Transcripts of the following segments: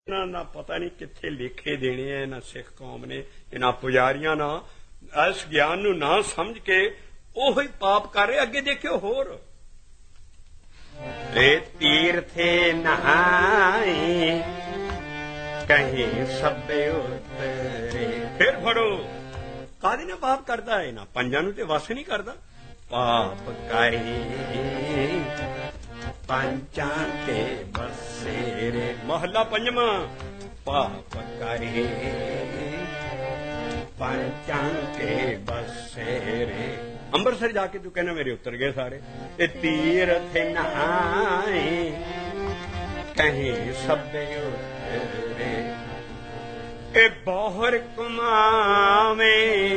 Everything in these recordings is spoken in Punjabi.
ना पता नहीं किथे लेखे देने हैं ना सिख कौम ने इन्हां पुजारियां ना इस ज्ञान नूं ना समझ के ओही पाप कर रहे। अगे देखियो होर तीर्थे नहाए कहीं सबे उतरे। फिर फड़ो कादी ना पाप करता है ना पंजां नूं ते वस नहीं करता। पाप करे पंचां के बसेरे महला पंजवा। पाप करे पंचां के बसेरे। अंबरसर जाके तू कहना मेरे उतर गए सारे। ये तीर्थ नहाए कहीं सबे उतरे। ए बौहर कुमावे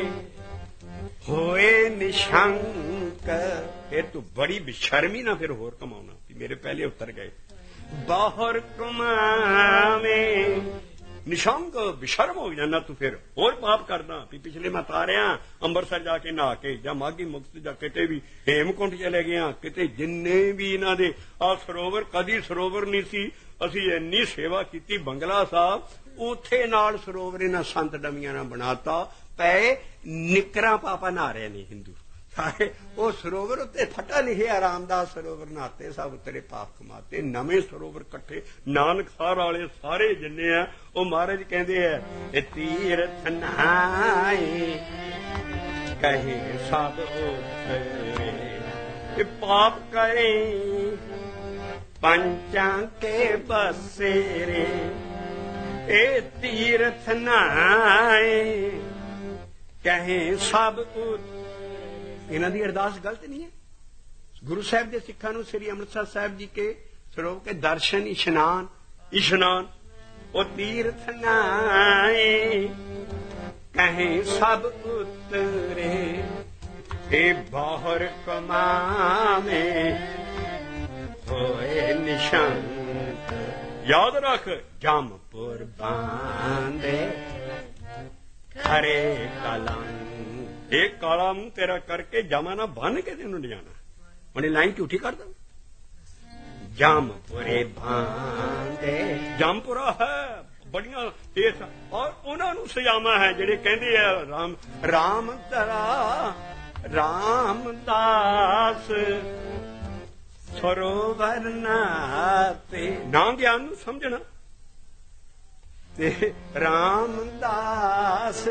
होए निशंक। फिर तू बड़ी बेशर्मी ना फिर होर कमाउना मेरे पहले उतर गए। बाहर कमावे निशंक बेशर्म हो जाना तू फिर होर पाप करना। पिछले मैं तारिया अंबरसर जाके नहा के या माघी मुक्त जा किते भी हेमकुंट चले गए किते जिन्ने भी इन्हां दे आ सरोवर कदी सरोवर नहीं सी। असी इन्नी सेवा की बंगला साहब उथे नाल सरोवर इन्हां संत डमियां ने बनाता पै निकरां पापा नहा रहे ने हिंदू सारे। वो सरोवर उत्ते फटा लिखे रामदास सरोवर नहाते सब उतरे पाप कमाते। नवे सरोवर कट्ठे नानकसर वाले सारे जिन्ने आ वो महाराज कहते हैं तीर्थ नहाए कहे सब उतरे। पाप करे पंचां के बसेरे। ए तीर्थ नहाए कहे सब उतरे। इन्हां दी अरदास गलत नहीं है। गुरु साहब के सिखा नूं श्री अमृतसर साहब जी के सरोवर के दर्शन इशनान ओ तीर्थ नहाए कहे सब उतरे। ए बाहर कमावे होए निशंक। याद रख जमपुर बांधे खरे कलंक। एक काला मुंह तेरा करके जामा ना बन के तेन ले जाना। मैंने लाइन झूठी कर दो। जामपुरे भांदे जामपुरा है बड़िया देश और उन्होंने सजामा है जेडे कहते हैं राम राम दरा रामदास सरोवर नाते ना ज्ञान नूं समझना ते रामदास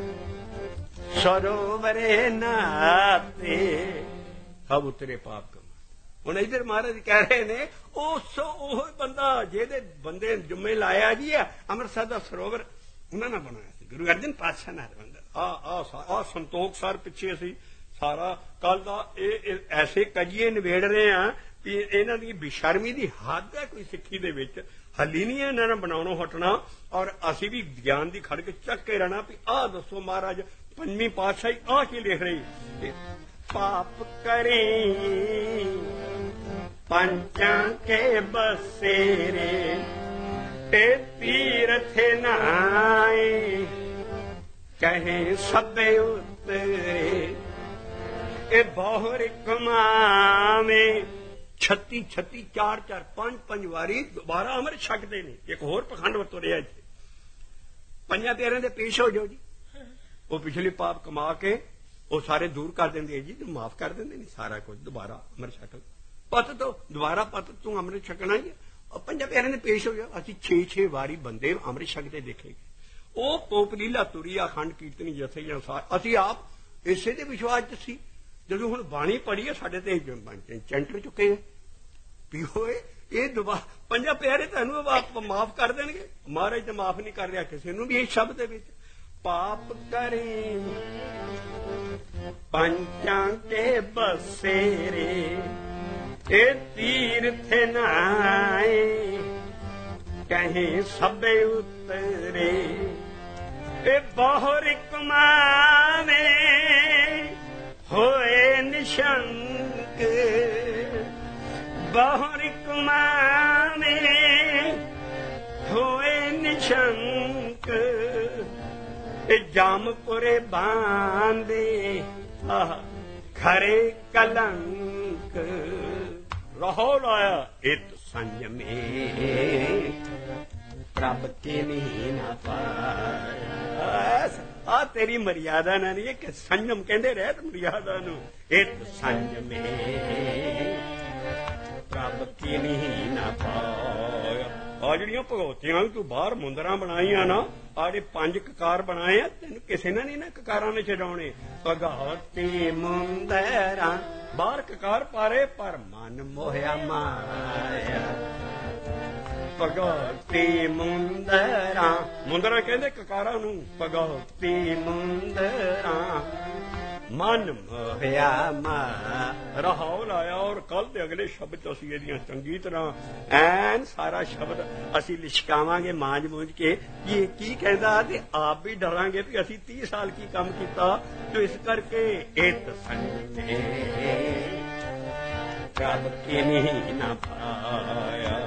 सरोवरे नाते सब उतरे पाप कमा। हुण इधर महाराज कह रहे ने ओह बंदा जेदे बंदे जुम्मे लाया जी है अमृतसर का सरोवर उन्होंने बनाया सी गुरु अर्जन पातशाह ने आ संतोख सर पिछे असी सारा कल का ऐसे कजिए निबेड़ रहे हैं कि इन्हां दी बेशर्मी दी हद है कोई सिक्खी दे विच हली नहीं इन्होंने बनाउणों हटना और असी भी ज्ञान की खड़ के चक के रहना भी आ दसो महाराज पंजवीं पातशाही आ की लिख रही। पाप करे पंचां के बसेरे ते तीर्थ नहाए कहे सबे उतरे। ए बहुर कमावे 36 4 5 वारी दोबारा अमृत छकते ने। एक होर पखंड वतोरिया इत्थे पंजां प्यारिਆਂ दे पेश हो जाओ जी। वो पिछले पाप कमा के वो सारे दूर कर देंगे जी तू माफ कर देंगे नहीं सारा कुछ दोबारा अमृत छक पत तो दोबारा पत तू अमृत छकना ही है। और पंजां प्यारिਆਂ दे पेश हो गया असि 6 वारी बंदे अमृत छकते देखेंगे। वो पोप लीला तुरी अखंड कीर्तनी जथे या असि आप इसे दे विश्वास च सी। जो हुण बाणी पढ़ी है साडे ते चैंटर चुके हैं भी होए ये दोबारा पंजां प्यारे तैनूं माफ कर देंगे। महाराज तो माफ नहीं कर रहा किसी नूं भी इस शब्द दे विच। पाप करे पंचां के बसेरे ए तीर्थ नहाए कहीं सबे उतरे। ए बहुर कमावे होए निशंक। बहुर कमावे होए निशंक। जामपुरे बांधे खरे कलंक। रहो लाया इत संयमे ਪ੍ਰਭ ਕਿਨੀ ਨਾ ਪਾਇਆ। ਆ ਤੇਰੀ ਮਰਿਆਦਾ ਨਾ ਨਹੀਂ ਕਿ ਸੰਜਮ ਕਹਿੰਦੇ ਰਹਿਤ ਮਰਿਆਦਾ ਨੂੰ। ਇਤ ਸੰਜਮੇ ਪ੍ਰਭ ਕਿਨੀ ਨਾ ਪਾਇਆ। ਆ ਜਿਹੜੀਆਂ ਭਗਵਤੀਆਂ ਵੀ ਤੂੰ ਬਾਹਰ ਮੁੰਦਰਾਂ ਬਣਾਈਆਂ ਨਾ, ਆ ਜਿਹੜੇ 5 ਕਕਾਰ ਬਣਾਏ ਆ, ਤੈਨੂੰ ਕਿਸੇ ਨੇ ਨਹੀਂ ਨਾ ਕਕਾਰਾਂ ਨੇ ਛਡਾਉਣੇ। ਭਗਵਤੀ ਮੁੰਦਰਾਂ ਬਾਹਰ ਕਕਾਰ ਪਾਰੇ ਪਰ ਮਨ ਮੋਹਿਆ ਮਾਇਆ। ਭਗਵਤੀ ਮੁੰਦਰਾਂ, ਮੁੰਦਰਾਂ ਕਹਿੰਦੇ ਕਕਾਰਾਂ ਨੂੰ। ਭਗਵਤੀ ਮੁੰਦਰਾਂ ਮਨ ਮੋਹਿਆ ਮਾਇਆ। ਰਹਾਉ ਲਾਇਆ। ਔਰ ਕੱਲ ਦੇ ਅਗਲੇ ਸ਼ਬਦ ਅਸੀਂ ਇਹਦੀਆਂ ਚੰਗੀ ਤਰ੍ਹਾਂ ਐਨ ਸਾਰਾ ਸ਼ਬਦ ਅਸੀਂ ਲਿਸ਼ਕਾਵਾਂਗੇ ਮਾਂਜ ਮੂੰਜ ਕੇ ਇਹ ਕੀ ਕਹਿੰਦਾ, ਤੇ ਆਪ ਵੀ ਡਰਾਂਗੇ ਵੀ ਅਸੀਂ 30 ਸਾਲ ਕੀ ਕੰਮ ਕੀਤਾ। ਤੇ ਇਸ ਕਰਕੇ ਇਤ ਸੰਜਮੇ ਪ੍ਰਭ ਕਿਨੀ ਨਾ ਪਾਇਆ।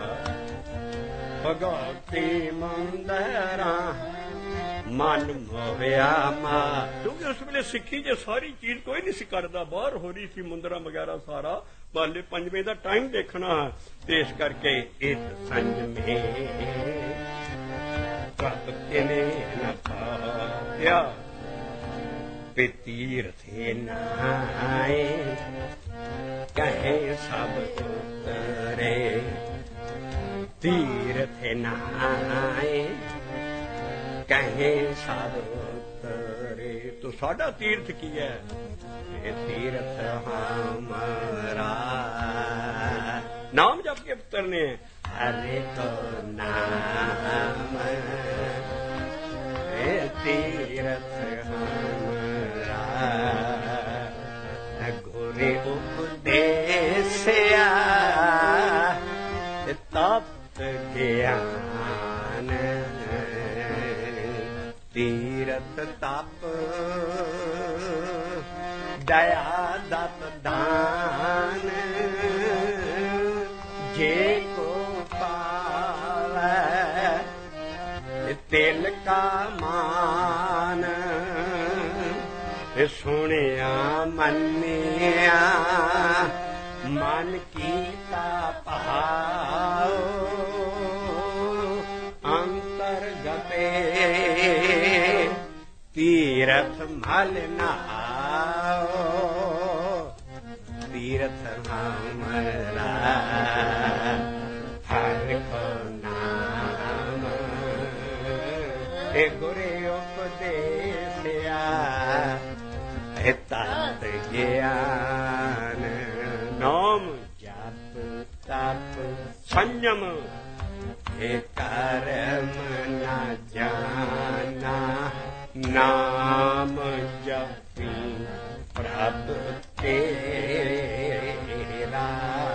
ਭਗਵਤੀ ਮੁੰਦਰਾਂ ਮਨ ਮੋਹਿਆ ਮਾ। ਕਿਉਂਕਿ ਉਸ ਵੇਲੇ ਸਿੱਖੀ ਜੇ ਸਾਰੀ ਚੀਜ਼ ਕੋਈ ਨਹੀਂ ਸੀ ਕਰਦਾ, ਬਾਹਰ ਹੋ ਰਹੀ ਸੀ ਮੁੰਦਰਾਂ ਵਗੈਰਾ ਸਾਰਾ। ਬਾਲੇ 5ਵੇਂ ਦਾ ਟਾਈਮ ਦੇਖਣਾ। ਤੇ ਇਸ ਕਰਕੇ ਇਤ ਸੰਜਮੇ ਪ੍ਰਭ ਕਿਨੇ ਨਾ ਪਾਇਆ। ਪੇ ਤੀਰਥੇ ਨਾਏ ਕਹੇ ਸਭ ਉਤਰੇ। ਤੀਰਥ ਨਾਏ ਕਹੇ ਸਭ ਉਤਰੇ। ਤੋ ਸਾਡਾ ਤੀਰਥ ਕੀ ਹੈ? ਇਹ ਤੀਰਥ ਹਮਾਰਾ ਨਾਮ ਜਪ ਕੇ ਉਤਰਨੇ। ਹਰੇ ਕੋ ਨਾਮ ਇਹ ਤੀਰਥ ਹਮਾਰਾ। ਗੁਰੇ ਉਪਦੇਸਿਆ ਤਪ ਗਿਆਨ। ਤੀਰਥ ਤਪ ਦਇਆ ਦਤ ਦਾਨ। ਜੇ ਕੋ ਪਾਵੈ ਤਿਲ ਕਾ ਮਾਨ। ਸੁਣਿਆ ਮੰਨਿਆ ਮਨ ਕੀਤਾ ਭਾਉ। ਅੰਤਰਗਤੇ ਤੀਰਥ ਮਲ ਨਾਉ। ਤੀਰਥ ਹਮਾਰਾ ਹਰਿ ਕੋ ਨਾਮ। ਇਹ ਗੁਰੇ ਉਪਦੇਸਿਆ ਤਤ ਗਿਆਨ। ਨਾਮ ਜਪ ਤਪ ਸੰਜਮ ਇਹ ਕਰਮ ਨਾ ਜਾਣਾ। ਨਾਮ ਜਪੀ ਪ੍ਰਭ ਤੇਰਾ।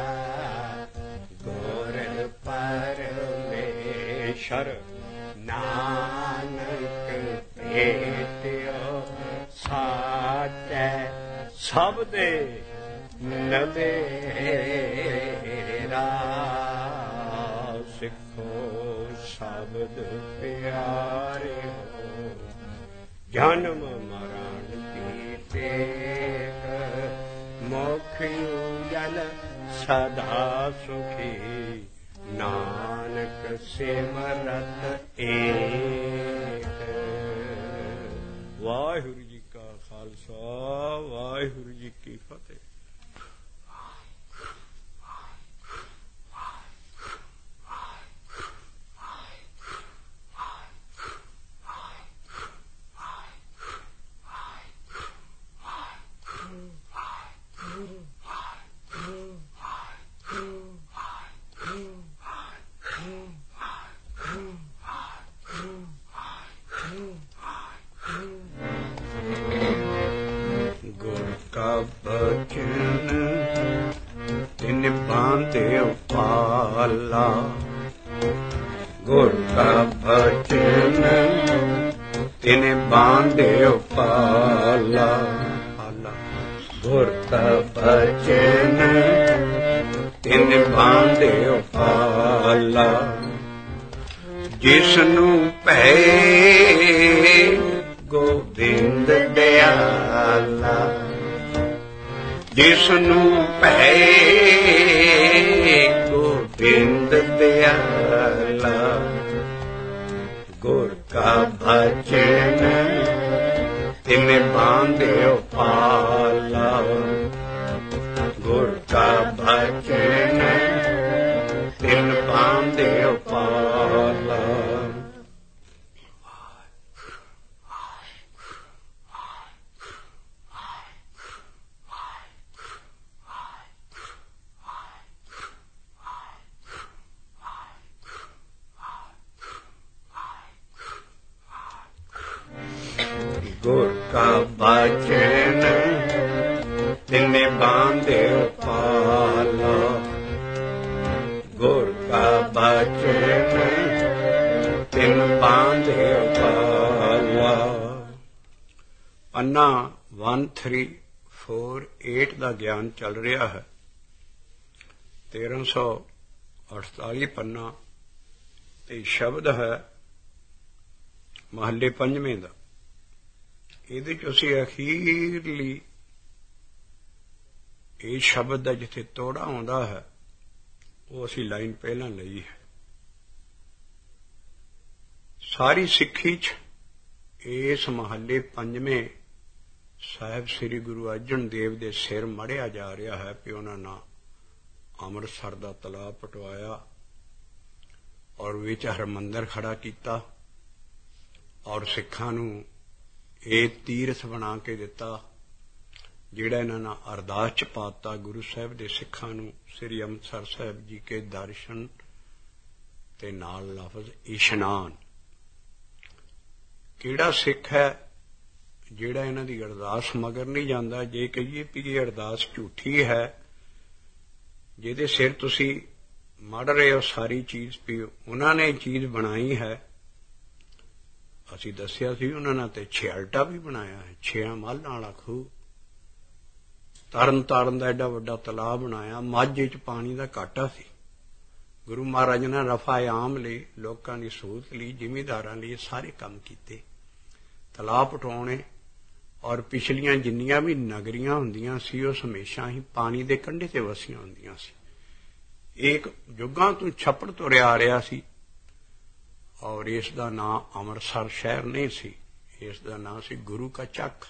ਗੁਰ ਪਰਮੇਸ਼ਰ ਨਾਨਕ ਭੇਟਿਓ ਸਾਚੈ ਸਭ ਦੇ ਨਦੇਰਾ। ਸਿੱਖੋ ਸ਼ਬਦ ਪਿਆਰੇ ਹੋ ਜਨਮ ਮਰਨ ਕੀ ਟੇਕ। ਮੁਖ ਉਜਲ ਸਦਾ ਸੁਖੀ ਨਾਨਕ ਸਿਮਰਤ ਏਕ। ਵਾਹਿਗੁਰੂ ਜੀ ਕਾ ਖਾਲਸਾ ਵਾਹਿਗੁਰੂ ਜੀ ਕੀ ਫਤਿਹ। ਪਾਲਾ ਗੁਰ ਕਾ ਬਚਨ ਤਿਨ ਬਾਂਧਿਓ ਪਾਲਾ। ਗੁਰ ਕਾ ਬਚਨ ਤਿਨ ਬਾਂਧਿਓ ਪਾਲਾ। ਜਿਸਨੂੰ ਭੈ ਗੋਬਿੰਦ ਦਿਆਲਾ। ਜਿਸਨੂੰ ਭੈ ਗੋਬਿੰਦ ਦਿਆਲਾ। ਗੁਰ ਕਾ ਭਜਨ ਤਿਨ ਬਾਂਧਿਓ ਪਾਲਾ ਗੁਰ ਕਾ ਭਜਨ ਤਿਨ ਬਾਂਧਿਓ ਪਾਲਾ ਗੁਰ ਕਾ ਭਜਨ ਤਿਨ ਬਾਂਧਿਓ ਪਾਲਾ ਗੁਰ ਕਾ ਭਜਨ ਤਿਨ ਬਾਂਧਿਓ ਪਾਲਾ। ਪੰਨਾ 1348 ਦਾ ਗਿਆਨ ਚੱਲ ਰਿਹਾ ਹੈ। 1348 ਪੰਨਾ ਤੇ ਸ਼ਬਦ ਹੈ ਮਹੱਲੇ ਪੰਜਵੇਂ ਦਾ। ਇਹਦੇ ਚ ਅਸੀਂ ਅਖੀਰਲੀ ਇਹ ਸ਼ਬਦ ਦਾ ਜਿੱਥੇ ਤੋੜਾ ਆਉਂਦਾ ਹੈ ਉਹ ਅਸੀਂ ਲਾਈਨ ਪਹਿਲਾਂ ਲਈ ਹੈ। ਸਾਰੀ ਸਿੱਖੀ ਚ ਇਸ ਮਹੱਲੇ ਪੰਜਵੇਂ ਸਾਹਿਬ ਸ੍ਰੀ ਗੁਰੂ ਅਰਜਨ ਦੇਵ ਦੇ ਸਿਰ ਮੜਿਆ ਜਾ ਰਿਹਾ ਹੈ ਕਿ ਉਹਨਾਂ ਨੇ ਅੰਮ੍ਰਿਤਸਰ ਦਾ ਤਲਾਬ ਪਟਵਾਇਆ ਔਰ ਵਿੱਚ ਹਰਮੰਦਰ ਖੜਾ ਕੀਤਾ ਔਰ ਸਿੱਖਾਂ ਨੂੰ ਇਹ ਤੀਰਥ ਬਣਾ ਕੇ ਦਿੱਤਾ ਜਿਹੜਾ ਇਹਨਾਂ ਨੇ ਅਰਦਾਸ ਚ ਪਾਤਾ ਗੁਰੂ ਸਾਹਿਬ ਦੇ ਸਿੱਖਾਂ ਨੂੰ ਸ੍ਰੀ ਅੰਮ੍ਰਿਤਸਰ ਸਾਹਿਬ ਜੀ ਕੇ ਦਰਸ਼ਨ ਤੇ ਨਾਲ ਲਫ਼ਜ਼ ਇਸ਼ਨਾਨ। ਕਿਹੜਾ ਸਿੱਖ ਹੈ ਜਿਹੜਾ ਇਹਨਾਂ ਦੀ ਅਰਦਾਸ ਮਗਰ ਨਹੀਂ ਜਾਂਦਾ? ਜੇ ਕਹੀਏ ਵੀ ਇਹ ਅਰਦਾਸ ਝੂਠੀ ਹੈ ਜਿਹਦੇ ਸਿਰ ਤੁਸੀਂ ਮੜ ਰਹੇ ਹੋ ਸਾਰੀ ਚੀਜ਼ ਵੀ ਉਹਨਾਂ ਨੇ ਚੀਜ਼ ਬਣਾਈ ਹੈ। ਅਸੀਂ ਦੱਸਿਆ ਸੀ ਉਹਨਾਂ ਨੇ ਤੇ ਛਿਆਲਟਾ ਵੀ ਬਣਾਇਆ ਹੈ, 6 ਮੱਲਾਂ ਵਾਲਾ ਖੂਹ, ਤਰਨ ਤਾਰਨ ਦਾ ਐਡਾ ਵੱਡਾ ਤਲਾਬ ਬਣਾਇਆ। ਮਾਝੇ ਚ ਪਾਣੀ ਦਾ ਘਾਟਾ ਸੀ। ਗੁਰੂ ਮਹਾਰਾਜ ਨੇ ਰਫਾ ਆਮ ਲਈ, ਲੋਕਾਂ ਦੀ ਸਹੂਲਤ ਲਈ, ਜ਼ਿਮੀਂਦਾਰਾਂ ਲਈ ਸਾਰੇ ਕੰਮ ਕੀਤੇ, ਤਲਾਬ ਪਟਾਉਣੇ। ਔਰ ਪਿਛਲੀਆਂ ਜਿੰਨੀਆਂ ਵੀ ਨਗਰੀਆਂ ਹੁੰਦੀਆਂ ਸੀ ਉਹ ਹਮੇਸ਼ਾ ਹੀ ਪਾਣੀ ਦੇ ਕੰਢੇ ਤੇ ਵਸੀਆਂ ਹੁੰਦੀਆਂ ਸੀ। ਇੱਕ ਯੁੱਗਾਂ ਤੋਂ ਛੱਪੜ ਤੁਰਿਆ ਆ ਰਿਹਾ ਸੀ ਔਰ ਇਸ ਦਾ ਨਾਂ ਅੰਮ੍ਰਿਤਸਰ ਸ਼ਹਿਰ ਨਹੀਂ ਸੀ, ਇਸ ਦਾ ਨਾਂ ਸੀ ਗੁਰੂ ਕਾ ਚੱਕ।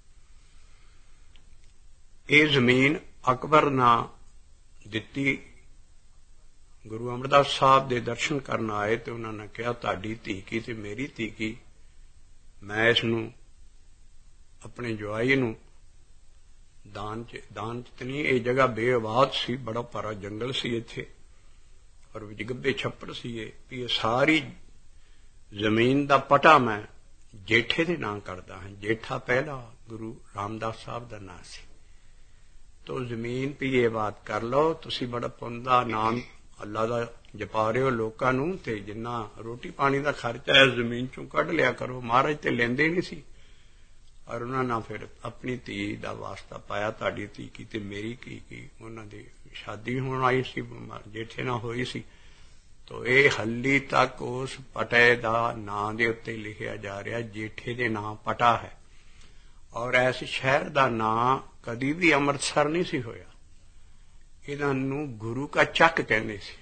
ਇਹ ਜ਼ਮੀਨ ਅਕਬਰ ਨੇ ਦਿੱਤੀ। ਗੁਰੂ ਅਮਰਦਾਸ ਸਾਹਿਬ ਦੇ ਦਰਸ਼ਨ ਕਰਨ ਆਏ ਤੇ ਉਹਨਾਂ ਨੇ ਕਿਹਾ ਤੁਹਾਡੀ ਧੀ ਕੀ ਤੇ ਮੇਰੀ ਧੀ ਕੀ, ਮੈਂ ਇਸ ਨੂੰ ਆਪਣੇ ਜਵਾਈ ਨੂੰ ਦਾਨ ਚ ਨਹੀਂ। ਇਹ ਜਗ੍ਹਾ ਬੇਆਬਾਦ ਸੀ, ਬੜਾ ਭਾਰਾ ਜੰਗਲ ਸੀ ਇੱਥੇ ਔਰ ਵਿੱਚ ਗੱਬੇ ਛੱਪੜ ਸੀ। ਇਹ ਸਾਰੀ ਜ਼ਮੀਨ ਦਾ ਪਟਾ ਮੈਂ ਜੇਠੇ ਦੇ ਨਾਂ ਕਰਦਾ ਹਾਂ। ਜੇਠਾ ਪਹਿਲਾ ਗੁਰੂ ਰਾਮਦਾਸ ਸਾਹਿਬ ਦਾ ਨਾਂ ਸੀ। ਤੋ ਜ਼ਮੀਨ ਵੀ ਇਹ ਬਾਤ ਕਰ ਲਓ, ਤੁਸੀਂ ਬੜਾ ਪੁੰਨ ਦਾ ਨਾਮ ਅੱਲਾ ਦਾ ਜਪਾ ਰਹੇ ਹੋ ਲੋਕਾਂ ਨੂੰ, ਤੇ ਜਿੰਨਾ ਰੋਟੀ ਪਾਣੀ ਦਾ ਖਰਚਾ ਹੈ ਜ਼ਮੀਨ ਚੋਂ ਕੱਢ ਲਿਆ ਕਰੋ। ਮਹਾਰਾਜ ਤੇ ਲੈਂਦੇ ਨਹੀਂ ਸੀ ਔਰ ਉਹਨਾਂ ਨੇ ਫਿਰ ਆਪਣੀ ਧੀ ਦਾ ਵਾਸਤਾ ਪਾਇਆ, ਤੁਹਾਡੀ ਧੀ ਕੀ ਤੇ ਮੇਰੀ ਕੀ। ਉਹਨਾਂ ਦੀ ਸ਼ਾਦੀ ਹੋਣ ਆਈ ਸੀ, ਜੇਠੇ ਨਾਲ ਹੋਈ ਸੀ। ਤੋ ਇਹ ਹੱਲੀ ਤੱਕ ਉਸ ਪਟੇ ਦਾ ਨਾਂ ਦੇ ਉੱਤੇ ਲਿਖਿਆ ਜਾ ਰਿਹਾ, ਜੇਠੇ ਦੇ ਨਾਂ ਪਟਾ ਹੈ। ਔਰ ਇਸ ਸ਼ਹਿਰ ਦਾ ਨਾਂ ਕਦੀ ਵੀ ਅੰਮ੍ਰਿਤਸਰ ਨਹੀਂ ਸੀ ਹੋਇਆ। ਇਹਨਾਂ ਨੂੰ ਗੁਰੂ ਕਾ ਚੱਕ ਕਹਿੰਦੇ ਸੀ।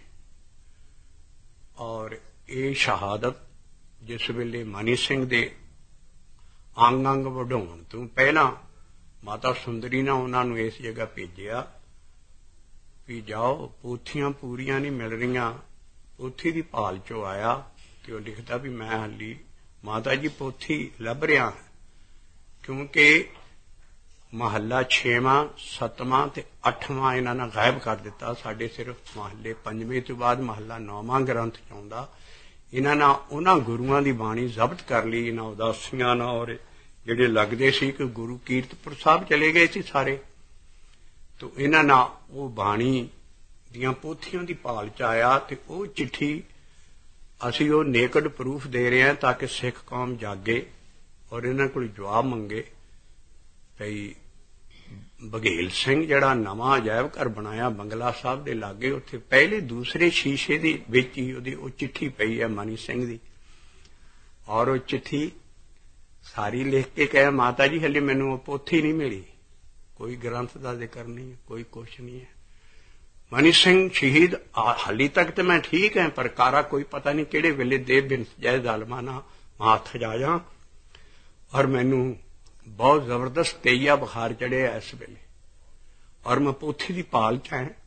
ਔਰ ਇਹ ਸ਼ਹਾਦਤ ਜਿਸ ਵੇਲੇ ਮਨੀ ਸਿੰਘ ਦੇ ਅੰਗ ਵਢਾਉਣ ਤੋਂ ਪਹਿਲਾਂ ਮਾਤਾ ਸੁੰਦਰੀ ਨੇ ਉਹਨਾਂ ਨੂੰ ਇਸ ਜਗ੍ਹਾ ਭੇਜਿਆ ਵੀ ਜਾਓ, ਪੋਥੀਆਂ ਪੂਰੀਆਂ ਨਹੀਂ ਮਿਲ ਰਹੀਆਂ। ਪੋਥੀ ਦੀ ਭਾਲ ਚੋਂ ਆਇਆ ਤੇ ਉਹ ਲਿਖਦਾ ਵੀ ਮੈਂ ਹਾਲੀ ਮਾਤਾ ਜੀ ਪੋਥੀ ਲੱਭ ਰਿਹਾ, ਕਿਉਂਕਿ ਮਹੱਲਾ 6ਵਾਂ 7ਵਾਂ ਤੇ 8ਵਾਂ ਇਹਨਾਂ ਨੇ ਗਾਇਬ ਕਰ ਦਿੱਤਾ। ਸਾਡੇ ਸਿਰਫ ਮਹੱਲੇ 5ਵੇਂ ਤੋਂ ਬਾਅਦ ਮਹੱਲਾ 9ਵਾਂ ਗ੍ਰੰਥ ਚ ਆਉਂਦਾ। ਇਹਨਾਂ ਨੇ ਉਹਨਾਂ ਗੁਰੂਆਂ ਦੀ ਬਾਣੀ ਜ਼ਬਤ ਕਰ ਲਈ, ਇਹਨਾਂ ਉਦਾਸੀਆਂ ਨਾਲ, ਔਰ ਜਿਹੜੇ ਲੱਗਦੇ ਸੀ ਕਿ ਗੁਰੂ ਕੀਰਤਪੁਰ ਸਾਹਿਬ ਚਲੇ ਗਏ ਸੀ ਸਾਰੇ। ਤੋ ਇਹਨਾਂ ਨੇ ਉਹ ਬਾਣੀ ਦੀਆਂ ਪੋਥੀਆਂ ਦੀ ਭਾਲ ਚ ਆਇਆ ਤੇ ਉਹ ਚਿੱਠੀ ਅਸੀਂ ਉਹ ਨੇਕਡ ਪ੍ਰੂਫ ਦੇ ਰਹੇ ਹਾਂ ਤਾਂ ਕਿ ਸਿੱਖ ਕੌਮ ਜਾਗੇ ਔਰ ਇਹਨਾਂ ਕੋਲ ਜਵਾਬ ਮੰਗੇ। ਭਈ ਬਘੇਲ ਸਿੰਘ ਜਿਹੜਾ ਨਵਾਂ ਅਜਾਇਬ ਘਰ ਬਣਾਇਆ ਬੰਗਲਾ ਸਾਹਿਬ ਦੇ ਲਾਗੇ, ਉੱਥੇ ਪਹਿਲੇ ਦੂਸਰੇ ਸ਼ੀਸ਼ੇ ਦੇ ਵਿੱਚ ਹੀ ਉਹਦੀ ਉਹ ਚਿੱਠੀ ਪਈ ਹੈ ਮਨੀ ਸਿੰਘ ਦੀ। ਔਰ ਉਹ ਚਿੱਠੀ ਸਾਰੀ ਲਿਖ ਕੇ ਕਹੇ ਮਾਤਾ ਜੀ ਹਲੇ ਮੈਨੂੰ ਉਹ ਪੋਥੀ ਨਹੀਂ ਮਿਲੀ, ਕੋਈ ਗ੍ਰੰਥ ਦਾ ਜ਼ਿਕਰ ਨਹੀਂ ਹੈ, ਕੋਈ ਕੁਛ ਨਹੀਂ ਹੈ। मनी सिंह शहीद हाली तक तो मैं ठीक है, पर कारा कोई पता नहीं किहड़े वेले दे बिन जय जालमा ना हाथ जा जा। और मैनू बहुत जबरदस्त तेईया बुखार चढ़े इस वेले, और मैं पोथी की पाल च है,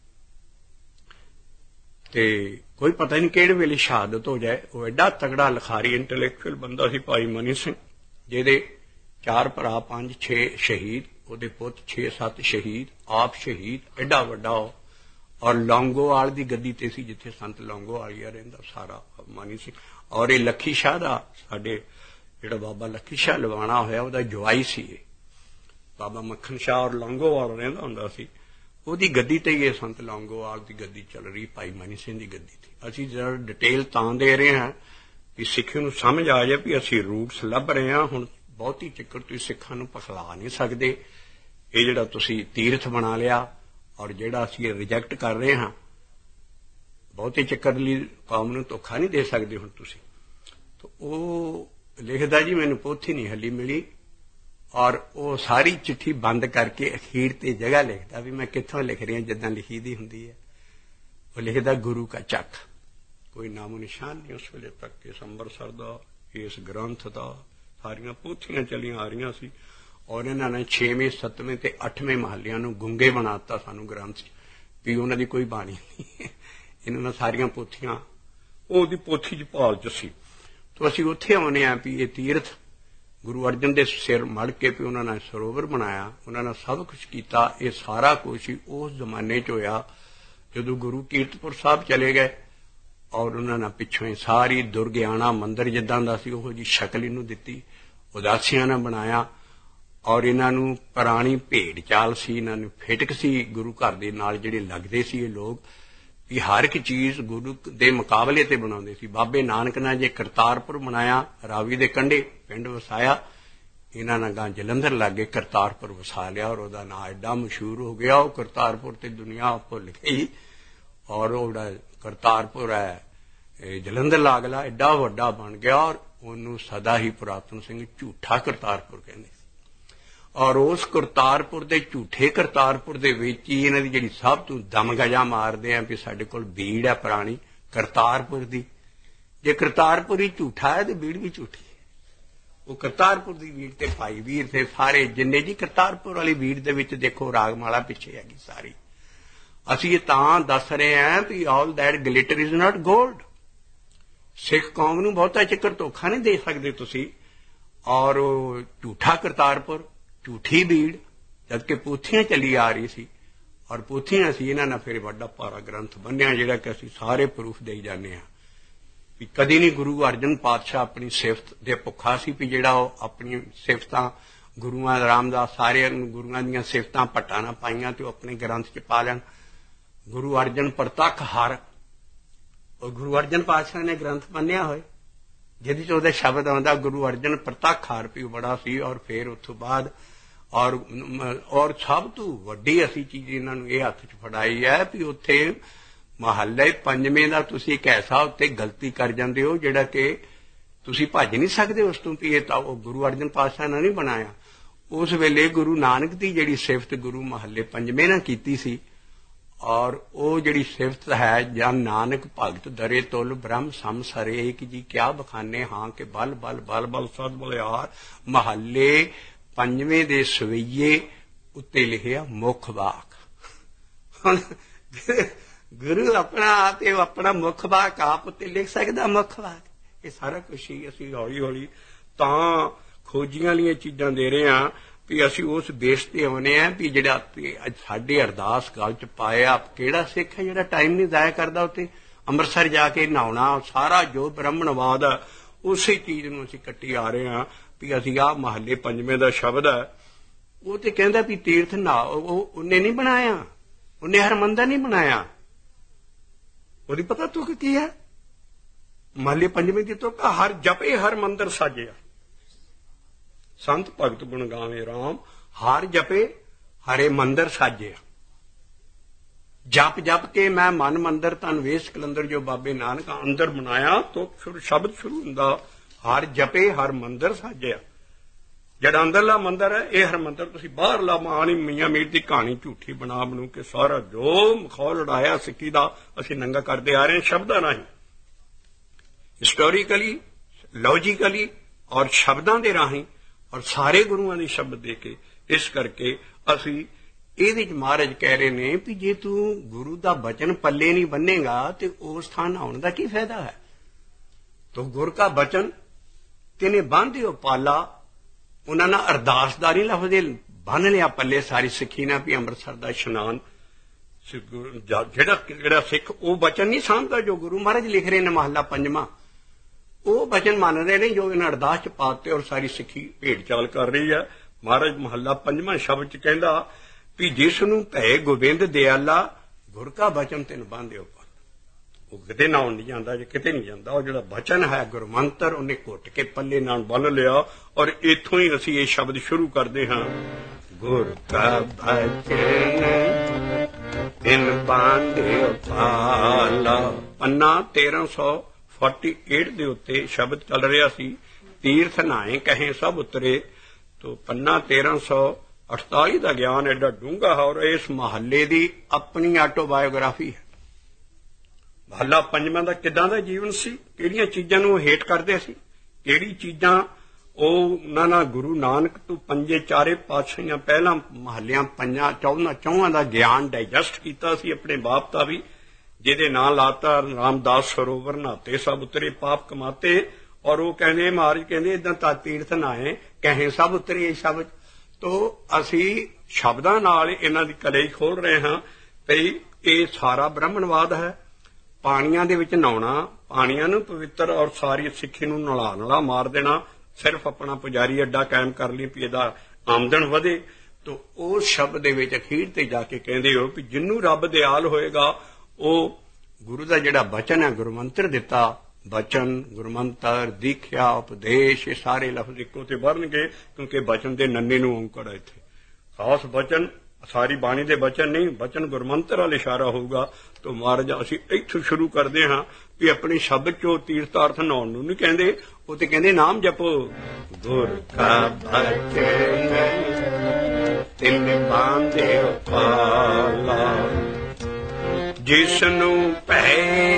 ते कोई पता नहीं किहड़े वेले शहादत हो जाए। वो एडा तगड़ा लिखारी इंटलैक्चुअल बंदा सी भाई मनी सिंह, जिहदे 4 भरा 5-6 शहीद, ਉਹਦੇ ਪੁੱਤ 6-7 शहीद, आप शहीद, एडा वड्डा। और लौंगोवाल की गद्दी ते सी जिथे संत लौंगोवालिया रहिंदा सारा मानी सिंह। और ये लखी शाह दा साडे जिहड़ा बाबा लखी शाह लवाणा होया उहदा जवाई सी बाबा मक्खन शाह, और लौंगोवाल रहिंदा हुंदा सी। ਉਹਦੀ गद्दी ते ही संत लौंगोवाल की गद्दी चल रही, भाई मनी सिंह की गद्दी थी। असीं जरा डिटेल तां दे रहे हैं कि सिੱਖੀ ਨੂੰ समझ आ जाए भी असीं रूट्स ਲੱਭ ਰਹੇ ਹਾਂ। ਹੁਣ ਬਹੁਤੀ ਚੱਕਰ ਤੁਸੀਂ ਸਿੱਖਾਂ ਨੂੰ ਪਖਲਾ नहीं सकते। ਇਹ ਜਿਹੜਾ ਤੁਸੀਂ ਤੀਰਥ ਬਣਾ ਲਿਆ और ਜਿਹੜਾ ਅਸੀਂ ਰਿਜੈਕਟ ਕਰ ਰਹੇ ਹਾਂ, ਬਹੁਤੇ ਚੱਕਰ ਲਈ ਕੌਮ ਨੂੰ ਧੋਖਾ ਨਹੀਂ ਦੇ ਸਕਦੇ ਹੁਣ ਤੁਸੀਂ। ਤਾਂ ਉਹ ਲਿਖਦਾ ਜੀ ਮੈਨੂੰ ਪੋਥੀ ਨਹੀਂ ਹਲੀ ਮਿਲੀ, और वो सारी चिट्ठी बंद करके अखीर ते जगह लिखता भी मैं कित्थों लिख रही जिद्दां लिखी दी हुंदी है। वो लिखदा गुरु का चक, कोई नामो निशान नहीं उस वेले तक इस अंबरसर दा, इस ग्रंथ दा। सारियां पोथियां चलियां आ रही सी, और इन्हां ने 6वें 7वें ते 8वें महलियां नूं गुंगे बनाता सानू ग्रंथ भी उन्हां दी कोई बाणी नहीं। इन्हां ने सारियां पोथियां ओहदी पोथी च भाल च सी। तो असीं उत्थे आउणे आ भी ये तीरथ गुरु अर्जन दे सिर मड़ के भी उन्होंने सरोवर बनाया, उन्होंने सब कुछ किया। ये सारा कुछ ही उस जमाने च होया जदों गुरु कीरतपुर साहब चले गए, और उन्होंने पिछों ही सारी दुर्गियाना मंदिर जिद्दां दा सी उहो जी शक्ल इनूं दित्ती, उदासियां ने बनाया। और इन्हां पुरानी भेड़ चाल सी, इन्हां फिटक सी गुरु घर दे नाल जिहड़े लगदे सी ये लोग, भी हर एक चीज गुरु दे मुकाबले ते बनाउंदे सी। बाबे नानक ने जे करतारपुर बनाया, रावी दे कंढे पिंड वसाया, इन्हां ने गां जलंधर लागे करतारपुर वसा लिया, और उहदा नाम एडा मशहूर हो गया वो करतारपुर ते दुनिया भुल गई। और वो जिहड़ा करतारपुर है जलंधर लागला एडा वड्डा बन गया, और उहनूं सदा ही पुरातन सिंह झूठा करतारपुर कहंदे सी। और उस करतारपुर दे झूठे करतारपुर दे विच ही इन्हां दी जिहड़ी सब तो दमगजा मारदे आ भी साडे कोल बीड़ है पुरानी करतारपुर दी। जे करतारपुर ही झूठा है तो बीड़ भी झूठी है। वो करतारपुर दी बीड़ ते भाई वीर थे सारे जिन्ने जी करतारपुर वाली बीड़ दे विच देखो रागमाला पिछे हैगी सारी। असीं ये तां दस रहे हैं भी all that glitter is not gold. Sikh कौम नूं बहुता चक्कर धोखा नहीं दे सकदे तुसीं। और झूठा करतारपुर, झूठी भीड़, जबकि पोथियां चली आ रही सी, और पोथियां सी इन्हां ने फिर वड्डा भारा ग्रंथ बन्निया जिहड़ा कि असीं सारे प्रूफ दे जाने आ भी कदी नहीं गुरु अर्जन पातशाह अपनी सिफत दे भुखा सी भी जिहड़ा अपनी सिफतां गुरुआं रामदास सारे गुरुआं दीयां सिफतां भट्टां ना पाईयां ते अपने ग्रंथ च पा लैण। गुरु अर्जन प्रतख हर, और गुरु अर्जन पातशाह ने ग्रंथ बन्निया होए जिहदे च उहदा शब्द आउंदा गुरु अर्जन प्रतख हर भी बड़ा सी। और फिर उस बाद और सब तो वड्डी असी चीज इन्हां नूं इह हत्थ च फड़ाई है भी उत्थे महल्ले 5वें दा तुसीं एक ऐसा उत्ते गलती कर जांदे हो जिहड़ा कि तुसीं भज नहीं सकदे उस तों भी। इह तां गुरु अर्जन पातशाह ने नहीं बनाया। उस वेले गुरु नानक दी जिहड़ी सिफत गुरु महल्ले 5वें ने कीती सी, और वो जिहड़ी सिफत है जन नानक भगत दरे तुल ब्रह्म सम सरे एक जी क्या बखाने हाँ के बल बल बल बल सद बलिहार महल्ले 5वें दे सवैये उत्ते लिखिया मुख वाक। हुण गुरु अपना आप अपना मुख वाक आप उत्ते लिख सकदा मुख वाक। ये सारा कुछ ही असीं हौली हौली तां खोजियां वालियां चीजां दे रहे हां भी असीं उस बेस ते आउने आ भी जिहड़ा साडे अरदास गल च पाया किहड़ा सिख है जिहड़ा टाइम नहीं जाया करदा उत्ते ਅੰਮ੍ਰਿਤਸਰ जाके नहाउणा सारा जो ब्राह्मणवाद है उसे चीज नूं असीं कट्टी आ रहे हां भी असीं आ महल्ले 5वें दा शब्द है वो ते कहंदा भी तीर्थ ना उन्हें नहीं बनाया, उन्हें हरमंदर नहीं बनाया। ਉਹਦੀ पता तुक की है महल्ले 5वें दी तुक हर जपे हर मंदिर साजिया संत भगत गुण गावे राम हर जपे हरे मंदिर साजिया। जप जप के मैं मन मंदिर तन वेश कलंदर जो बाबे नानक अंदर बनाया तो शब्द शुरू हुंदा हर जपे हर मंदिर साजिया। ਜਿਹੜਾ ਅੰਦਰਲਾ ਮੰਦਰ ਹੈ ਇਹ ਹਰਮੰਦਰ ਤੁਸੀਂ ਬਾਹਰਲਾ ਮਾਣੀ ਮੀਆਂ ਮੀਰ ਦੀ ਕਹਾਣੀ ਝੂਠੀ ਬਣਾ ਕੇ ਸਾਰਾ ਜੋ ਮਖੌਲ ਉਡਾਇਆ ਸਿੱਖੀ ਦਾ ਅਸੀਂ ਨੰਗਾ ਕਰਦੇ ਆ ਰਹੇ ਹਾਂ ਸ਼ਬਦਾਂ ਰਾਹੀਂ, ਹਿਸਟੋਰੀਕਲੀ, ਲੌਜੀਕਲੀ ਔਰ ਸ਼ਬਦਾਂ ਦੇ ਰਾਹੀਂ ਔਰ ਸਾਰੇ ਗੁਰੂਆਂ ਦੇ ਸ਼ਬਦ ਦੇ ਕੇ। ਇਸ ਕਰਕੇ ਅਸੀਂ ਇਹਦੇ ਚ ਮਹਾਰਾਜ ਕਹਿ ਰਹੇ ਨੇ ਵੀ ਜੇ ਤੂੰ ਗੁਰੂ ਦਾ ਬਚਨ ਪੱਲੇ ਨਹੀਂ ਬੰਨੇਗਾ ਤੇ ਉਸ ਥਾਂ ਆਉਣ ਦਾ ਕੀ ਫਾਇਦਾ ਹੈ। ਤੋ ਗੁਰ ਕਾ ਬਚਨ ਤੈਨੇ ਬੰਨ੍ਹਿਓ ਪਾਲਾ, ਉਹਨਾਂ ਨਾਲ ਅਰਦਾਸਦਾਰੀ ਲਫ਼ਜ਼ ਬੰਨ ਲਿਆ ਪੱਲੇ ਸਾਰੀ ਸਿੱਖੀ ਨਾਲ ਵੀ ਅੰਮ੍ਰਿਤਸਰ ਦਾ ਇਸ਼ਨਾਨ। ਜਿਹੜਾ ਸਿੱਖ ਉਹ ਬਚਨ ਨਹੀਂ ਸਮਝਦਾ ਜੋ ਗੁਰੂ ਮਹਾਰਾਜ ਲਿਖ ਰਹੇ ਨੇ ਮਹੱਲਾ ਪੰਜਵਾਂ, ਉਹ ਬਚਨ ਮੰਨ ਰਹੇ ਨੇ ਜੋ ਇਹਨਾਂ ਅਰਦਾਸ ਚ ਪਾਤੇ ਔਰ ਸਾਰੀ ਸਿੱਖੀ ਭੇਡ ਚਾਲ ਕਰ ਰਹੀ ਹੈ। ਮਹਾਰਾਜ ਮਹੱਲਾ ਪੰਜਵਾਂ ਸ਼ਬਦ ਚ ਕਹਿੰਦਾ ਵੀ ਜਿਸ ਨੂੰ ਭੈ ਗੋਬਿੰਦ ਦਿਆਲਾ ਗੁਰ ਕਾ ਬਚਨ ਤੈਨੂੰ ਬੰਨ੍ਹਿਓ ਪਾਲਾ। ਉਹ ਕਿਤੇ ਨਾ ਨਹੀਂ ਜਾਂਦਾ, ਜੇ ਕਿਤੇ ਨਹੀਂ ਜਾਂਦਾ। ਉਹ ਜਿਹੜਾ ਬਚਨ ਹੈ ਗੁਰਮੰਤਰ ਉਹਨੇ ਘੁੱਟ ਕੇ ਪੱਲੇ ਨਾਲ ਬੰਨ ਲਿਆ ਔਰ ਇੱਥੋਂ ਹੀ ਅਸੀਂ ਇਹ ਸ਼ਬਦ ਸ਼ੁਰੂ ਕਰਦੇ ਹਾਂ, ਗੁਰ ਕਾ ਬਚਨ ਤੈਨੂੰ ਬੰਨ੍ਹਿਓ ਪਾਲਾ। ਪੰਨਾ 1348 ਦੇ ਉੱਤੇ ਸ਼ਬਦ ਚੱਲ ਰਿਹਾ ਸੀ, ਤੀਰਥ ਨਾਏ ਕਹੇ ਸਭ ਉਤਰੇ। ਤੋ ਪੰਨਾ 1348 ਦਾ ਗਿਆਨ ਐਡਾ ਡੂੰਘਾ ਹੈ ਔਰ ਇਸ ਮਹੱਲੇ ਦੀ ਆਪਣੀ ਆਟੋਬਾਇਓਗ੍ਰਾਫੀ ਹੈ। ਮਹੱਲਾ ਪੰਜਵਾਂ ਦਾ ਕਿੱਦਾਂ ਦਾ ਜੀਵਨ ਸੀ, ਕਿਹੜੀਆਂ ਚੀਜ਼ਾਂ ਨੂੰ ਉਹ ਹੇਠ ਕਰਦੇ ਸੀ, ਕਿਹੜੀ ਚੀਜ਼ਾਂ ਉਹ ਉਹਨਾਂ ਨਾਲ ਗੁਰੂ ਨਾਨਕ ਤੋਂ ਪੰਜੇ ਚਾਰੇ ਪਾਤਸ਼ਾਹੀਆਂ ਪਹਿਲਾਂ ਮਹੱਲਿਆਂ ਚੌਹਾਂ ਦਾ ਗਿਆਨ ਡਾਈਜੈਸਟ ਕੀਤਾ ਸੀ ਆਪਣੇ ਬਾਪ ਦਾ ਵੀ, ਜਿਹਦੇ ਨਾਂ ਲਾਤਾ ਰਾਮਦਾਸ ਸਰੋਵਰ ਨਹਾਤੇ ਸਭ ਉਤਰੇ ਪਾਪ ਕਮਾਤੇ। ਔਰ ਉਹ ਕਹਿੰਦੇ ਮਹਾਰਾਜ ਕਹਿੰਦੇ ਏਦਾਂ ਤਾਂ ਤੀਰਥ ਨਾਏ ਕਹੇ ਸਭ ਉਤਰੇ। ਇਹ ਸ਼ਬਦ ਤੋਂ ਅਸੀਂ ਸ਼ਬਦਾਂ ਨਾਲ ਇਹਨਾਂ ਦੀ ਕਲਈ ਖੋਲ ਰਹੇ ਹਾਂ ਭਈ ਇਹ ਸਾਰਾ ਬ੍ਰਾਹਮਣਵਾਦ ਹੈ। ਪਾਣੀਆਂ ਦੇ ਵਿੱਚ ਨਹਾਉਣਾ, ਪਾਣੀਆਂ ਨੂੰ ਪਵਿੱਤਰ ਔਰ ਸਾਰੀ ਸਿੱਖੀ ਨੂੰ ਨਲਾ ਮਾਰ ਦੇਣਾ, ਸਿਰਫ ਆਪਣਾ ਪੁਜਾਰੀ ਅੱਡਾ ਕਾਇਮ ਕਰ ਲਈ ਵੀ ਇਹਦਾ ਆਮਦਨ ਵਧੇ। ਤਾਂ ਉਸ ਸ਼ਬਦ ਦੇ ਵਿੱਚ ਅਖੀਰ ਤੇ ਜਾ ਕੇ ਕਹਿੰਦੇ ਹੋ ਵੀ ਜਿਹਨੂੰ ਰੱਬ ਦਿਆਲ ਹੋਏਗਾ ਉਹ ਗੁਰੂ ਦਾ ਜਿਹੜਾ ਬਚਨ ਹੈ ਗੁਰਮੰਤਰ ਦਿੱਤਾ, ਬਚਨ ਗੁਰਮੰਤਰ ਦੀਖਿਆ ਉਪਦੇਸ਼ ਇਹ ਸਾਰੇ ਲਫ਼ਜ਼ ਇੱਕੋ ਤੇ ਵਰਨਗੇ ਕਿਉਂਕਿ ਬਚਨ ਦੇ ਨੰਨੇ ਨੂੰ ਔਂਕੜ ਹੈ। ਇੱਥੇ ਖਾਸ ਬਚਨ ਸਾਰੀ ਬਾਣੀ ਦੇ ਬਚਨ ਨਹੀਂ, ਬਚਨ ਗੁਰਮੰਤਰ ਵੱਲ ਇਸ਼ਾਰਾ ਹੋਊਗਾ। ਤਾਂ ਮਹਾਰਾਜ ਅਸੀਂ ਇੱਥੋਂ ਸ਼ੁਰੂ ਕਰਦੇ ਹਾਂ ਵੀ ਆਪਣੇ ਸ਼ਬਦ ਚੋਂ ਤੀਰਥਾਰਥ ਨਹਾਉਣ ਨੂੰ ਨਹੀਂ ਕਹਿੰਦੇ, ਉਹ ਤੇ ਕਹਿੰਦੇ ਨਾਮ ਜਪੋ, ਗੁਰ ਕਾ ਬਚਨ ਤਿਨ ਬੰਨ੍ਹਿਓ ਪਾਲਾ, ਜਿਸ ਨੂੰ ਭੈ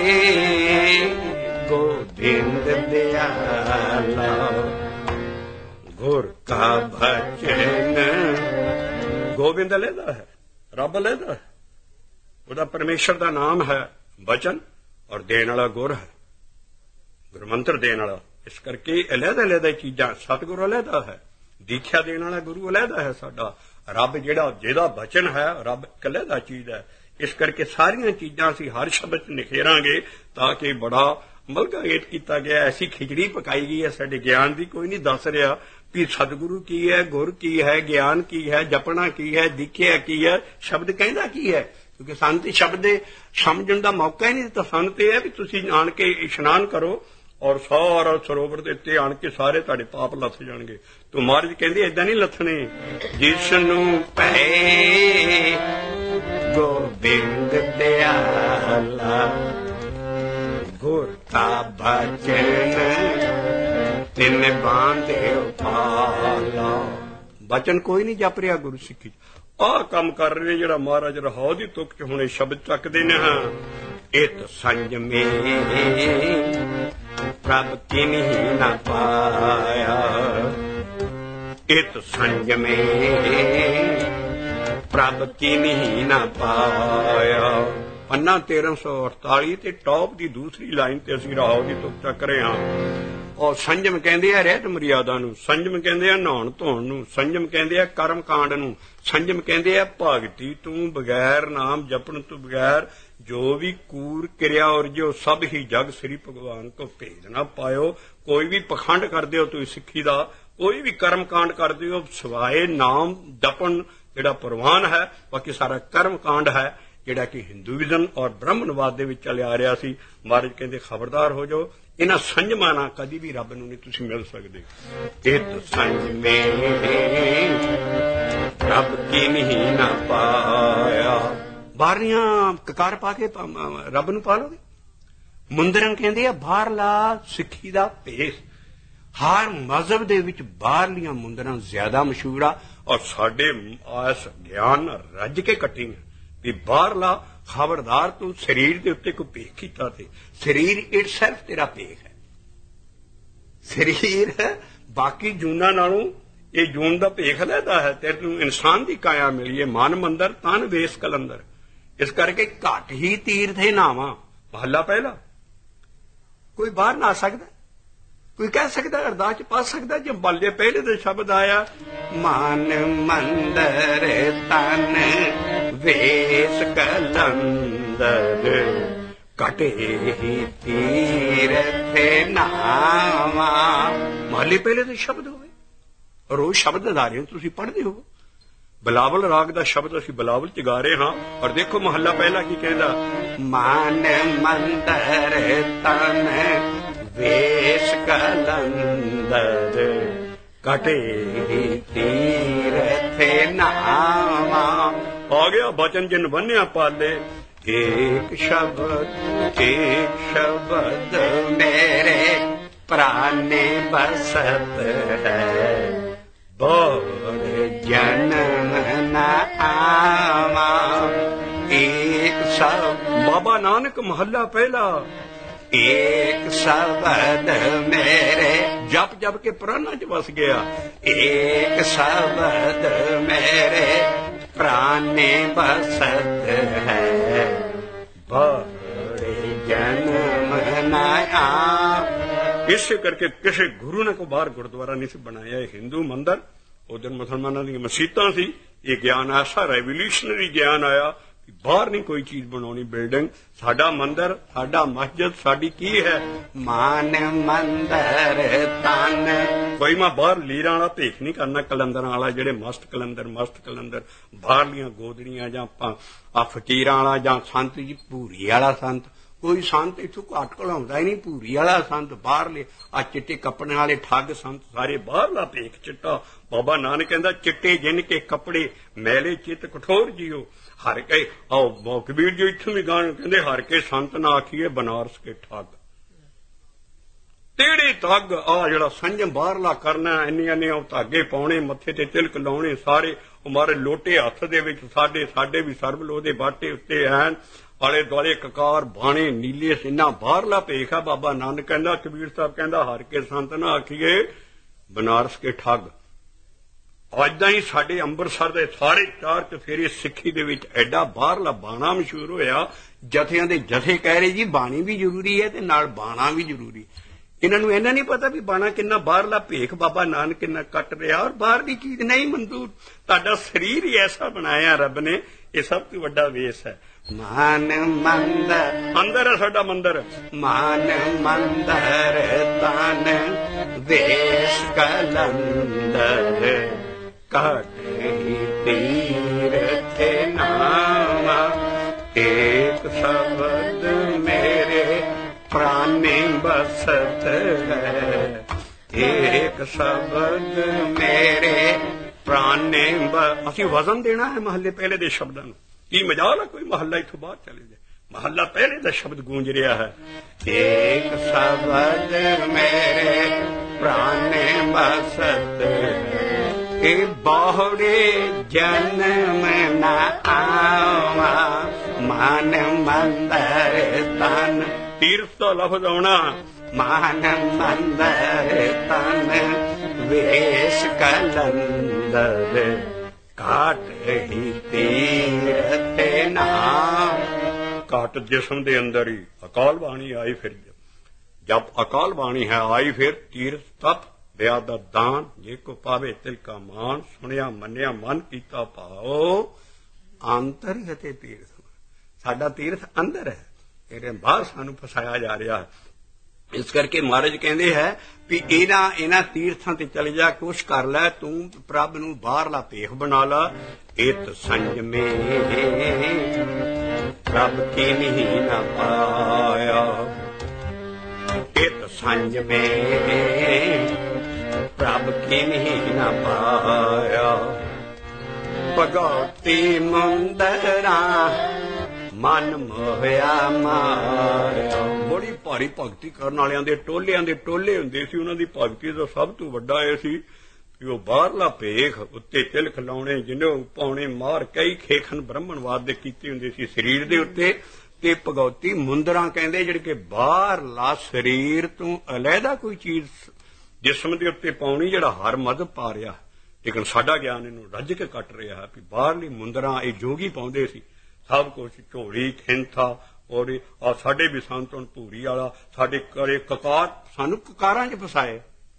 ਗੋਬਿੰਦ ਦਿਆਲਾ। ਗੁਰ ਕਾ ਬਚਨ, ਗੋਬਿੰਦ ਅਲੱਗਾ ਹੈ, ਰੱਬ ਅਲੱਗਾ ਹੈ, ਉਹਦਾ ਪਰਮੇਸ਼ਰ ਦਾ ਨਾਮ ਹੈ ਬਚਨ ਔਰ ਦੇਣ ਵਾਲਾ ਗੁਰ ਹੈ, ਗੁਰਮੰਤਰ ਦੇਣ ਵਾਲਾ। ਇਸ ਕਰਕੇ ਅਲੱਗ-ਅਲੱਗ ਚੀਜ਼ਾਂ, ਸਤਿਗੁਰੂ ਅਲੱਗਾ ਹੈ, ਦੀਖਿਆ ਦੇਣ ਵਾਲਾ ਗੁਰੂ ਅਲੱਗਾ ਹੈ ਸਾਡਾ, ਰੱਬ ਜਿਹਦਾ ਬਚਨ ਹੈ ਰੱਬ ਇਕੱਲੇ ਦਾ ਚੀਜ਼ ਹੈ। ਇਸ ਕਰਕੇ ਸਾਰੀਆਂ ਚੀਜ਼ਾਂ ਅਸੀਂ ਹਰ ਸ਼ਬਦ ਚ ਨਿਖੇਰਾਂਗੇ ਤਾਂ ਕਿ ਬੜਾ ਮਲਕਾਗੇਟ ਕੀਤਾ ਗਿਆ, ਐਸੀ ਖਿਚੜੀ ਪਕਾਈ ਗਈ ਹੈ ਸਾਡੇ ਗਿਆਨ ਦੀ। ਕੋਈ ਨਹੀਂ ਦੱਸ ਰਿਹਾ ਵੀ ਸਤਿਗੁਰੂ ਕੀ ਹੈ, ਗੁਰ ਕੀ ਹੈ, ਗਿਆਨ ਕੀ ਹੈ, ਜਪਣਾ ਕੀ ਹੈ, ਦੀਖਿਆ ਕੀ ਹੈ, ਸ਼ਬਦ ਕਹਿੰਦਾ ਕੀ ਹੈ, ਕਿਉਂਕਿ ਸਾਨੂੰ ਤੇ ਸ਼ਬਦ ਦੇ ਸਮਝਣ ਦਾ ਮੌਕਾ ਹੀ ਨਹੀਂ ਦਿੱਤਾ। ਸਾਨੂੰ ਤੇ ਇਹ ਵੀ ਤੁਸੀਂ ਆਣ ਕੇ ਇਸ਼ਨਾਨ ਕਰੋ ਔਰ ਸਾਰਾ ਸਰੋਵਰ ਦੇ ਉੱਤੇ ਆਣ ਕੇ ਸਾਰੇ ਤੁਹਾਡੇ ਪਾਪ ਲੱਥ ਜਾਣਗੇ। ਤੋ ਮਹਾਰਾਜ ਕਹਿੰਦੇ ਏਦਾਂ ਨਹੀਂ ਲੱਥਣੇ, ਜਿਸ ਨੂੰ ਭੈ ਗੋਬਿੰਦ ਦਿਆਲਾ, ਗੁਰ ਕਾ ਬਚਨ ਤਿਨ ਬੰਨ੍ਹਿਓ ਪਾਲਾ। ਬਚਨ ਕੋਈ ਨਹੀਂ ਜਪ ਰਿਹਾ ਗੁਰੂ ਸਿੱਖੀ, ਆਹ ਕੰਮ ਕਰ ਰਹੇ ਜਿਹੜਾ ਮਹਾਰਾਜ ਰਹਾਉ ਦੀ ਤੁਕ ਚ ਹੁਣ ਇਹ ਸ਼ਬਦ ਚੱਕਦੇ ਨੇ। ਹਾਂ, ਇਤ ਸੰਜਮੇ ਪ੍ਰਭ ਕਿਨਹੀ ਨਾ ਪਾਇਆ, ਇਤ ਸੰਜਮੇ ਪ੍ਰਭ ਕਿਨਹੀ ਨਾ ਪਾਇਆ। ਪੰਨਾ 1348 ਤੇ ਟੌਪ ਦੀ ਦੂਸਰੀ ਲਾਈਨ ਤੇ ਅਸੀਂ ਰਹਾਉ ਦੀ ਤੁਕ ਚੱਕ ਰਹੇ ਹਾਂ। ਔਰ ਸੰਜਮ ਕਹਿੰਦੇ ਆ ਰਹਿਤ ਮਰਿਆਦਾ ਨੂੰ, ਸੰਜਮ ਕਹਿੰਦੇ ਆ ਨਹਾਉਣ ਧੋਣ ਨੂੰ, ਸੰਜਮ ਕਹਿੰਦੇ ਆ ਕਰਮ ਕਾਂਡ ਨੂੰ, ਸੰਜਮ ਕਹਿੰਦੇ ਆ ਭਗਤੀ ਤੂੰ ਬਗੈਰ ਨਾਮ ਜਪਣ ਤੋਂ ਬਗੈਰ ਜੋ ਵੀ ਕੂਰ ਕਿਰਿਆ ਔਰ ਜੋ ਸਭ ਹੀ ਜਗ ਸ੍ਰੀ ਭਗਵਾਨ ਕੋ ਭੇਜ ਨਾ ਪਾਇਓ। ਕੋਈ ਵੀ ਪਖੰਡ ਕਰਦੇ ਹੋ ਤੁਸੀਂ ਸਿੱਖੀ ਦਾ, ਕੋਈ ਵੀ ਕਰਮ ਕਾਂਡ ਕਰਦੇ ਹੋ ਸਿਵਾਏ ਨਾਮ ਜਪਣ ਜਿਹੜਾ ਪ੍ਰਵਾਨ ਹੈ, ਬਾਕੀ ਸਾਰਾ ਕਰਮ ਕਾਂਡ ਹੈ ਜਿਹੜਾ ਕਿ ਹਿੰਦੂਇਜ਼ਮ ਔਰ ਬ੍ਰਹਮਣਵਾਦ ਦੇ ਵਿੱਚ ਚੱਲਿਆ ਆ ਰਿਹਾ ਸੀ। ਮਹਾਰਾਜ ਕਹਿੰਦੇ ਖਬਰਦਾਰ ਹੋ ਜਾਓ, ਇਹਨਾਂ ਸੰਜਮਾਂ ਨਾਲ ਕਦੀ ਵੀ ਰੱਬ ਨੂੰ ਨਹੀਂ ਤੁਸੀਂ ਮਿਲ ਸਕਦੇ। ਇਤ ਸੰਜਮੇ ਰੱਬ ਕੀ ਨਹੀਂ ਨਾ ਪਾਇਆ। ਬਾਹਰੀਆਂ ਕਕਾਰ ਪਾ ਕੇ ਰੱਬ ਨੂੰ ਪਾ ਲਓਗੇ। ਮੁੰਦਰਨ ਕਹਿੰਦੇ ਆ ਬਾਹਰਲਾ ਸਿੱਖੀ ਦਾ ਭੇਸ, हर मजहब दे विच बाहरलियां मुंदरां ज्यादा मशहूर आ और साडे इस ज्ञान रज के कट्टी भी बाहरला खबरदार तू शरीर के उत्ते कोई भेख कीता ते शरीर इटसेल्फ तेरा भेख है। शरीर बाकी जूना नालों ये जून का भेख लैदा है। तेरे इंसान की काया मिली है मन मंदर तन वेस कलंदर। इस करके घट ही तीर्थे नावा महला पहला कोई बाहर ना आ सकता कोई कह सकता अरदास च पा सकता जो महले पहले तो शब्द आया मन मंदर तन वेस कलंदर कटे ही तीर्थे नावा महले पहले तो शब्द हो रोज शब्द गा रहे हो तुम पढ़ते हो बिलावल राग का शब्द असी बिलावल च गा रहे हाँ और देखो महला पहला की कहता मान मंदर तन वेश कलंदर कटे तीर्थे नावा आ गया बचन जिन बन्या पाले एक शब्द मेरे प्राणे बसत है बोर जन्म न आवा एक सब बाबा नानक महला पहला एक शब्द मेरे जप जप के प्राणा च बस गया एक शब्द मेरे प्राणे बसत है बोर जन्म न आवा। इस करके किसी गुरु ने को बाहर गुरुद्वारा नहीं सी बनाया हिंदू मंदिर उधर मुसलमानों दी मसीतां सी ये ज्ञान ऐसा रेवोल्यूशनरी ज्ञान आया बाहर नहीं कोई चीज बनानी बिल्डिंग साडा मंदिर साडा मस्जिद साडी की है मान मंदिर तन कोई मैं बाहर लीर वाला भेख नहीं करना कलंदर वाला जेडे मस्त कलंदर बाहरलियां गोदड़ियां जां फकीरां वाला जां संत जी भूरी वाला संत कोई संत इथों घट घलाउंदा ही नहीं भूरी वाला संत बाहरले आ चिट्टे कपड़े वाले ठग संत सारे बाहरला भेख चिट्टा बाबा नानक कहंदा चिट्टे जिन के कपड़े मैले चित कठोर जियो हर के आओ कबीर जी इत्थों भी गान कहंदे हर के संत ना आखिए बनारस के ठग तेड़े ठग आ जिहड़ा संयम बाहरला करना इन्ने धागे पाउणे मत्थे ते तिलक लाउणे सारे हमारे लोटे हत्थ दे विच साडे भी सरब लोह दे बाटे उत्ते हैन आले दुआले ककार बाणे नीले इन्ना बाहरला भेख है बाबा नानक कहंदा कबीर साहब कहंदा हर के संत ना आखिए बनारस के ठग अदा ही साडे अंबरसर दे सारे चार चफेरे सिक्खी दे विच एडा बाहरला बाणा मशहूर होया जथियां दे जथे कह रहे जी बाणी भी जरूरी है ते नाल बाणा भी जरूरी इन्हां नूं इन्ना नहीं पता भी बाणा किन्ना बाहरला भेख बाबा नानक किन्ना कट रहा और बाहर की चीज नहीं मंजूर तुहाडा शरीर ही ऐसा बनाया रब ने ये सब तो वड्डा वेस है मान मंदर अंदर है साडा मंदिर मान मंदर तन वेश कलंदर कटे तीर्थे नावा एक शब्द मेरे प्राणे बसत है एक शब्द मेरे प्राणे असी वजन देना है महले पहले दे शब्दां नूं की मजाल है कोई महला इथों बाहर चले जाए महला पहले दा शब्द गूंज रहा है एक शब्द मेरे प्राणे बसत है बहुरे जन्म न आवा मान मंदर तन तीर्थ का लफ्ज आना मान मंदर तन वेश कलंदर काट ही तीर्थे नाम काट जिस्म दे अंदर ही अकाल बाणी आई फिर जब अकाल बाणी है आई फिर तीर्थ तप दया दा दान जे को पावे तिल का मान सुनिया मनिया मन कीता पाओ आंतर ही हते तीर्थ साडा तीर्थ अंदर है तेरे बाहर सानू फसाया जा रहा है इस करके महाराज कहते हैं भी इन्हां तीर्थां ते चले जा कुछ कर लै तू प्रभ नूं बाहरला भेख बना ला इत संजमे प्रभ की नहीं न पाया इत संजमे प्रभ की नहीं न पाया भगवती मुंदरा मन मोहया माया ਬੜੀ ਭਾਰੀ ਭਗਤੀ ਕਰਨ ਵਾਲਿਆਂ ਦੇ ਟੋਲਿਆਂ ਦੇ ਟੋਲੇ ਹੁੰਦੇ ਸੀ। ਉਹਨਾਂ ਦੀ ਭਗਤੀ ਦਾ ਸਭ ਤੋਂ ਵੱਡਾ ਇਹ ਸੀ ਕਿ ਉਹ ਬਾਹਰਲਾ ਭੇਖ ਉੱਤੇ ਤਿਲਕ ਲਾਉਣੇ, ਜਿਹਨੂੰ ਪਾਉਣੇ ਮਾਰ ਕਈ ਖੇਖਣ ਬ੍ਰਹਮਣਵਾਦ ਦੇ ਕੀਤੇ ਹੁੰਦੇ ਸੀ ਸਰੀਰ ਦੇ ਉੱਤੇ, ਤੇ ਭਗਉਤੀ ਮੁੰਦਰਾਂ ਕਹਿੰਦੇ ਜਿਹੜੇ ਕਿ ਬਾਹਰਲਾ ਸਰੀਰ ਤੋਂ ਅਲੱਗਾ ਕੋਈ ਚੀਜ਼ ਜਿਸਮ ਦੇ ਉੱਤੇ ਪਾਉਣੀ, ਜਿਹੜਾ ਹਰ ਮਜ਼ਹਬ ਪਾ ਰਿਹਾ, ਲੇਕਿਨ ਸਾਡਾ ਗਿਆਨ ਇਹਨੂੰ ਰੱਜ ਕੇ ਕੱਟ ਰਿਹਾ ਵੀ ਬਾਹਰਲੀ ਮੁੰਦਰਾਂ ਇਹ ਜੋਗੀ ਪਾਉਂਦੇ ਸੀ ਸਭ ਕੁਛ, ਝੋਲੀ ਖਿੰਥਾ, ਔਰ ਸਾਡੇ ਵੀ ਸੰਤ ਹੁਣ ਭੂਰੀ ਵਾਲਾ, ਸਾਡੇ ਘਰੇ ਕਕਾਰ, ਸਾਨੂੰ ਕਕਾਰਾਂ 'ਚ ਫਸਾਏ,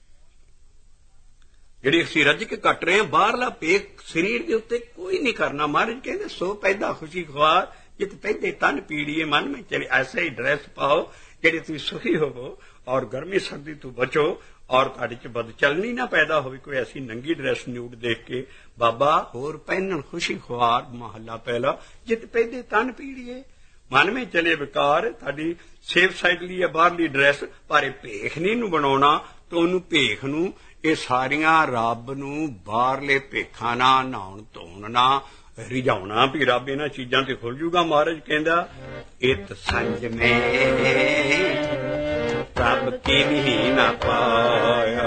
ਜਿਹੜੀ ਅਸੀਂ ਰੱਜ ਕੇ ਕੱਟ ਰਹੇ ਹਾਂ। ਬਾਹਰਲਾ ਭੇਖ ਸਰੀਰ ਦੇ ਉੱਤੇ ਕੋਈ ਨਹੀਂ ਕਰਨਾ। ਮਹਾਰਾਜ ਕਹਿੰਦੇ ਸੋ ਪੈਦਾ ਖੁਸ਼ੀ ਖੁਆਰ ਜਿਤ ਪੈਦੇ ਤਨ ਪੀੜੀਏ ਮਨ में चले ऐसे ही ड्रेस पाओ ਜਿਹੜੇ ਤੁਸੀਂ ਸੁਖੀ ਹੋਵੋ ਔਰ ਗਰਮੀ ਸਰਦੀ ਤੋਂ ਬਚੋ ਔਰ ਤੁਹਾਡੇ 'ਚ ਬਦਚਲਨੀ ਨਾ ਪੈਦਾ ਹੋਵੇ ਕੋਈ ਐਸੀ ਨੰਗੀ ਡਰੈਸ ਨਿਊਡ ਦੇਖ ਕੇ। ਬਾਬਾ ਹੋਰ ਪਹਿਨਣ ਖੁਸ਼ੀ ਖੁਆਰ ਮਹੱਲਾ ਪਹਿਲਾ ਜਿਤ ਪੈਦੇ ਤਨ ਪੀੜੀਏ ਮਨ में चले ਵਿਕਾਰ। ਤੁਹਾਡੀ ਸੇਫ ਸਾਈਡ ਲਈ ਹੈ ਬਾਹਰਲੀ ਡਰੈਸ, ਪਰ ਇਹ ਭੇਖ ਨਹੀਂ ਨੂੰ ਬਣਾਉਣਾ ਤਾਂ ਉਹਨੂੰ ਭੇਖ ਨੂੰ ਇਹ ਸਾਰੀਆਂ ਰੱਬ ਨੂੰ ਬਾਹਰਲੇ ਭੇਖਾਂ ਨਾਲ ਨਹਾਉਣ ਧੋਣ ਨਾ ਰਿਝਾਉਣਾ ਵੀ ਰੱਬ ਇਹਨਾਂ ਚੀਜ਼ਾਂ ਤੇ ਖੁੱਲ ਜੂਗਾ। ਮਹਾਰਾਜ ਕਹਿੰਦਾ ਇਤ ਸੰਜ ਮੇ ਰੱਬ ਕੀ ਨਹੀਂ ਨਾ ਪਾਇਆ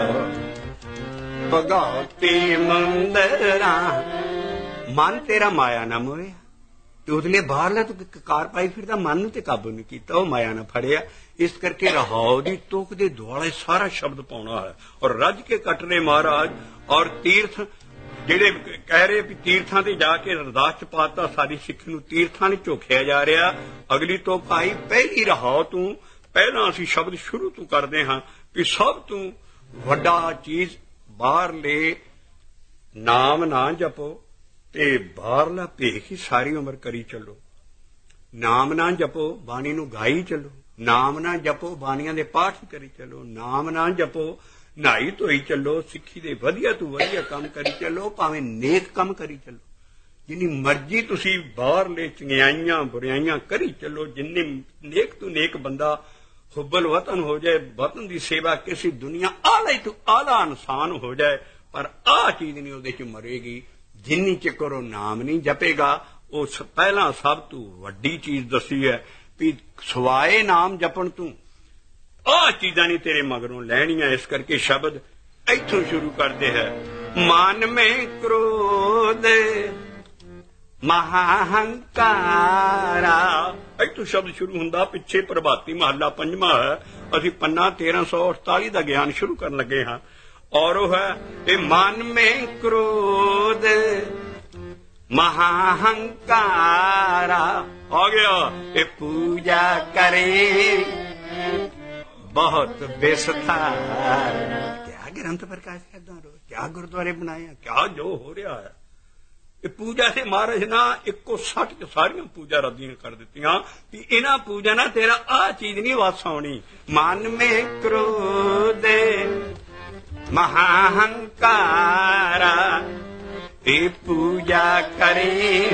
ਭਗਉਤੀ ਮੰਦਰਾਂ। ਮਨ ਤੇਰਾ ਮਾਇਆ ਨਾ ਮੋਇਆ, ਤੇ ਉਹਦੇ ਲਈ ਬਾਹਰਲਾ ਤੂੰ ਕਾਰ ਪਾਈ ਫਿਰਦਾ, ਮਨ ਨੂੰ ਤੇ ਕਾਬੂ ਨਹੀਂ ਕੀਤਾ, ਉਹ ਮਾਇਆ ਨਾ ਫੜਿਆ। ਇਸ ਕਰਕੇ ਰਹਾਉ ਦੀ ਤੁਕ ਦੇ ਦੁਆਲੇ ਸਾਰਾ ਸ਼ਬਦ ਪਾਉਣਾ ਹੈ ਔਰ ਰੱਜ ਕੇ ਕੱਟਨੇ ਮਹਾਰਾਜ। ਔਰ ਤੀਰਥ ਜਿਹੜੇ ਕਹਿ ਰਹੇ ਵੀ ਤੀਰਥਾਂ ਤੇ ਜਾ ਕੇ ਅਰਦਾਸ ਚ ਪਾਤਾ, ਸਾਡੀ ਸਿੱਖੀ ਨੂੰ ਤੀਰਥਾਂ ਨੇ ਝੋਖਿਆ ਜਾ ਰਿਹਾ। ਅਗਲੀ ਤੋਂ ਭਾਈ ਪਹਿਲੀ ਰਹਾਉ ਤੂੰ, ਪਹਿਲਾਂ ਅਸੀਂ ਸ਼ਬਦ ਸ਼ੁਰੂ ਤੋਂ ਕਰਦੇ ਹਾਂ ਵੀ ਸਭ ਤੋਂ ਵੱਡਾ ਚੀਜ਼ ਬਾਹਰਲੇ ਨਾਮ ਨਾ ਜਪੋ ਤੇ ਬਾਹਰਲਾ ਭੇਖ ਹੀ ਸਾਰੀ ਉਮਰ ਕਰੀ ਚੱਲੋ। ਨਾਮ ਨਾ ਜਪੋ ਬਾਣੀ ਨੂੰ ਗਾਈ ਚੱਲੋ, ਨਾਮ ਨਾ ਜਪੋ ਬਾਣੀਆਂ ਦੇ ਪਾਠ ਕਰੀ ਚੱਲੋ, ਨਾਮ ਨਾ ਜਪੋ ਨਹਾਈ ਧੋਈ ਚੱਲੋ, ਸਿੱਖੀ ਦੇ ਵਧੀਆ ਤੋਂ ਵਧੀਆ ਕੰਮ ਕਰੀ ਚੱਲੋ, ਭਾਵੇਂ ਨੇਕ ਕੰਮ ਕਰੀ ਚੱਲੋ। ਜਿੰਨੀ ਮਰਜ਼ੀ ਤੁਸੀਂ ਬਾਹਰਲੇ ਚੰਗਿਆਈਆਂ ਬੁਰਾਈਆਂ ਕਰੀ ਚੱਲੋ, ਜਿੰਨੇ ਨੇਕ ਤੋਂ ਨੇਕ ਬੰਦਾ ਹੁੱਬਲ ਵਤਨ ਹੋ ਜਾਏ, ਵਤਨ ਦੀ ਸੇਵਾ ਕਿਸੇ ਦੁਨੀਆ ਆਲੇ ਤੋਂ ਆਲਾ ਇਨਸਾਨ ਹੋ ਜਾਏ, ਪਰ ਆਹ ਚੀਜ਼ ਨਹੀਂ ਉਹਦੇ ਚ ਮਰੇਗੀ ਜਿੰਨੀ ਚਿਰ ਉਹ ਨਾਮ ਨਹੀਂ ਜਪੇਗਾ। ਉਹ ਪਹਿਲਾਂ ਸਭ ਤੋਂ ਵੱਡੀ ਚੀਜ਼ ਦੱਸੀ ਹੈ ਵੀ ਸਵਾਏ ਨਾਮ ਜਪਣ ਤੂੰ ਆਹ ਚੀਜ਼ਾਂ ਨਹੀਂ ਤੇਰੇ ਮਗਰੋਂ ਲੈਣੀਆਂ। ਇਸ ਕਰਕੇ ਸ਼ਬਦ ਇੱਥੋਂ ਸ਼ੁਰੂ ਕਰਦੇ ਹੈ। ਮਨ ਮੇ ਕ੍ਰੋਧ ਮਹਾਹੰਕਾਰਾ, ਇੱਥੋਂ ਸ਼ਬਦ ਸ਼ੁਰੂ ਹੁੰਦਾ। ਪਿੱਛੇ ਪ੍ਰਭਾਤੀ ਮਹੱਲਾ ਪੰਜਵਾਂ ਹੈ, ਅਸੀਂ ਪੰਨਾ 1348 ਦਾ ਗਿਆਨ ਸ਼ੁਰੂ ਕਰਨ ਲੱਗੇ ਹਾਂ। ਔਰ ਉਹ ਹੈ ਇਹ ਮਨ ਮੇ ਕ੍ਰੋਧ ਮਹਾਹੰਕਾਰਾ ਆ ਗਿਆ। ਇਹ ਪੂਜਾ ਕਰੇ ਬਹੁਤ ਬੇਸਥਾਰ। ਕਿਆ ਗ੍ਰੰਥ ਪ੍ਰਕਾਸ਼ ਕਰਦਾ ਰੋ, ਕਿਆ ਗੁਰਦੁਆਰੇ ਬਣਾਇਆ, ਕਿਆ ਜੋ ਹੋ ਰਿਹਾ ਹੈ। ਇਹ ਪੂਜਾ ਤੇ ਮਹਾਰਾਜ ਨਾ ਇੱਕੋ ਸੱਟ ਚ ਸਾਰੀਆਂ ਪੂਜਾ ਰੱਦੀਆਂ ਕਰ ਦਿੱਤੀਆਂ ਵੀ ਇਹਨਾਂ ਪੂਜਾ ਨਾਲ ਤੇਰਾ ਆਹ ਚੀਜ਼ ਨਹੀਂ ਵਾਸ ਆਉਣੀ। ਮਨ ਮੇ ਕ੍ਰੋਧ ਮਹਾਹੰਕਾਰਾ ਇਹ ਪੂਜਾ ਕਰੇ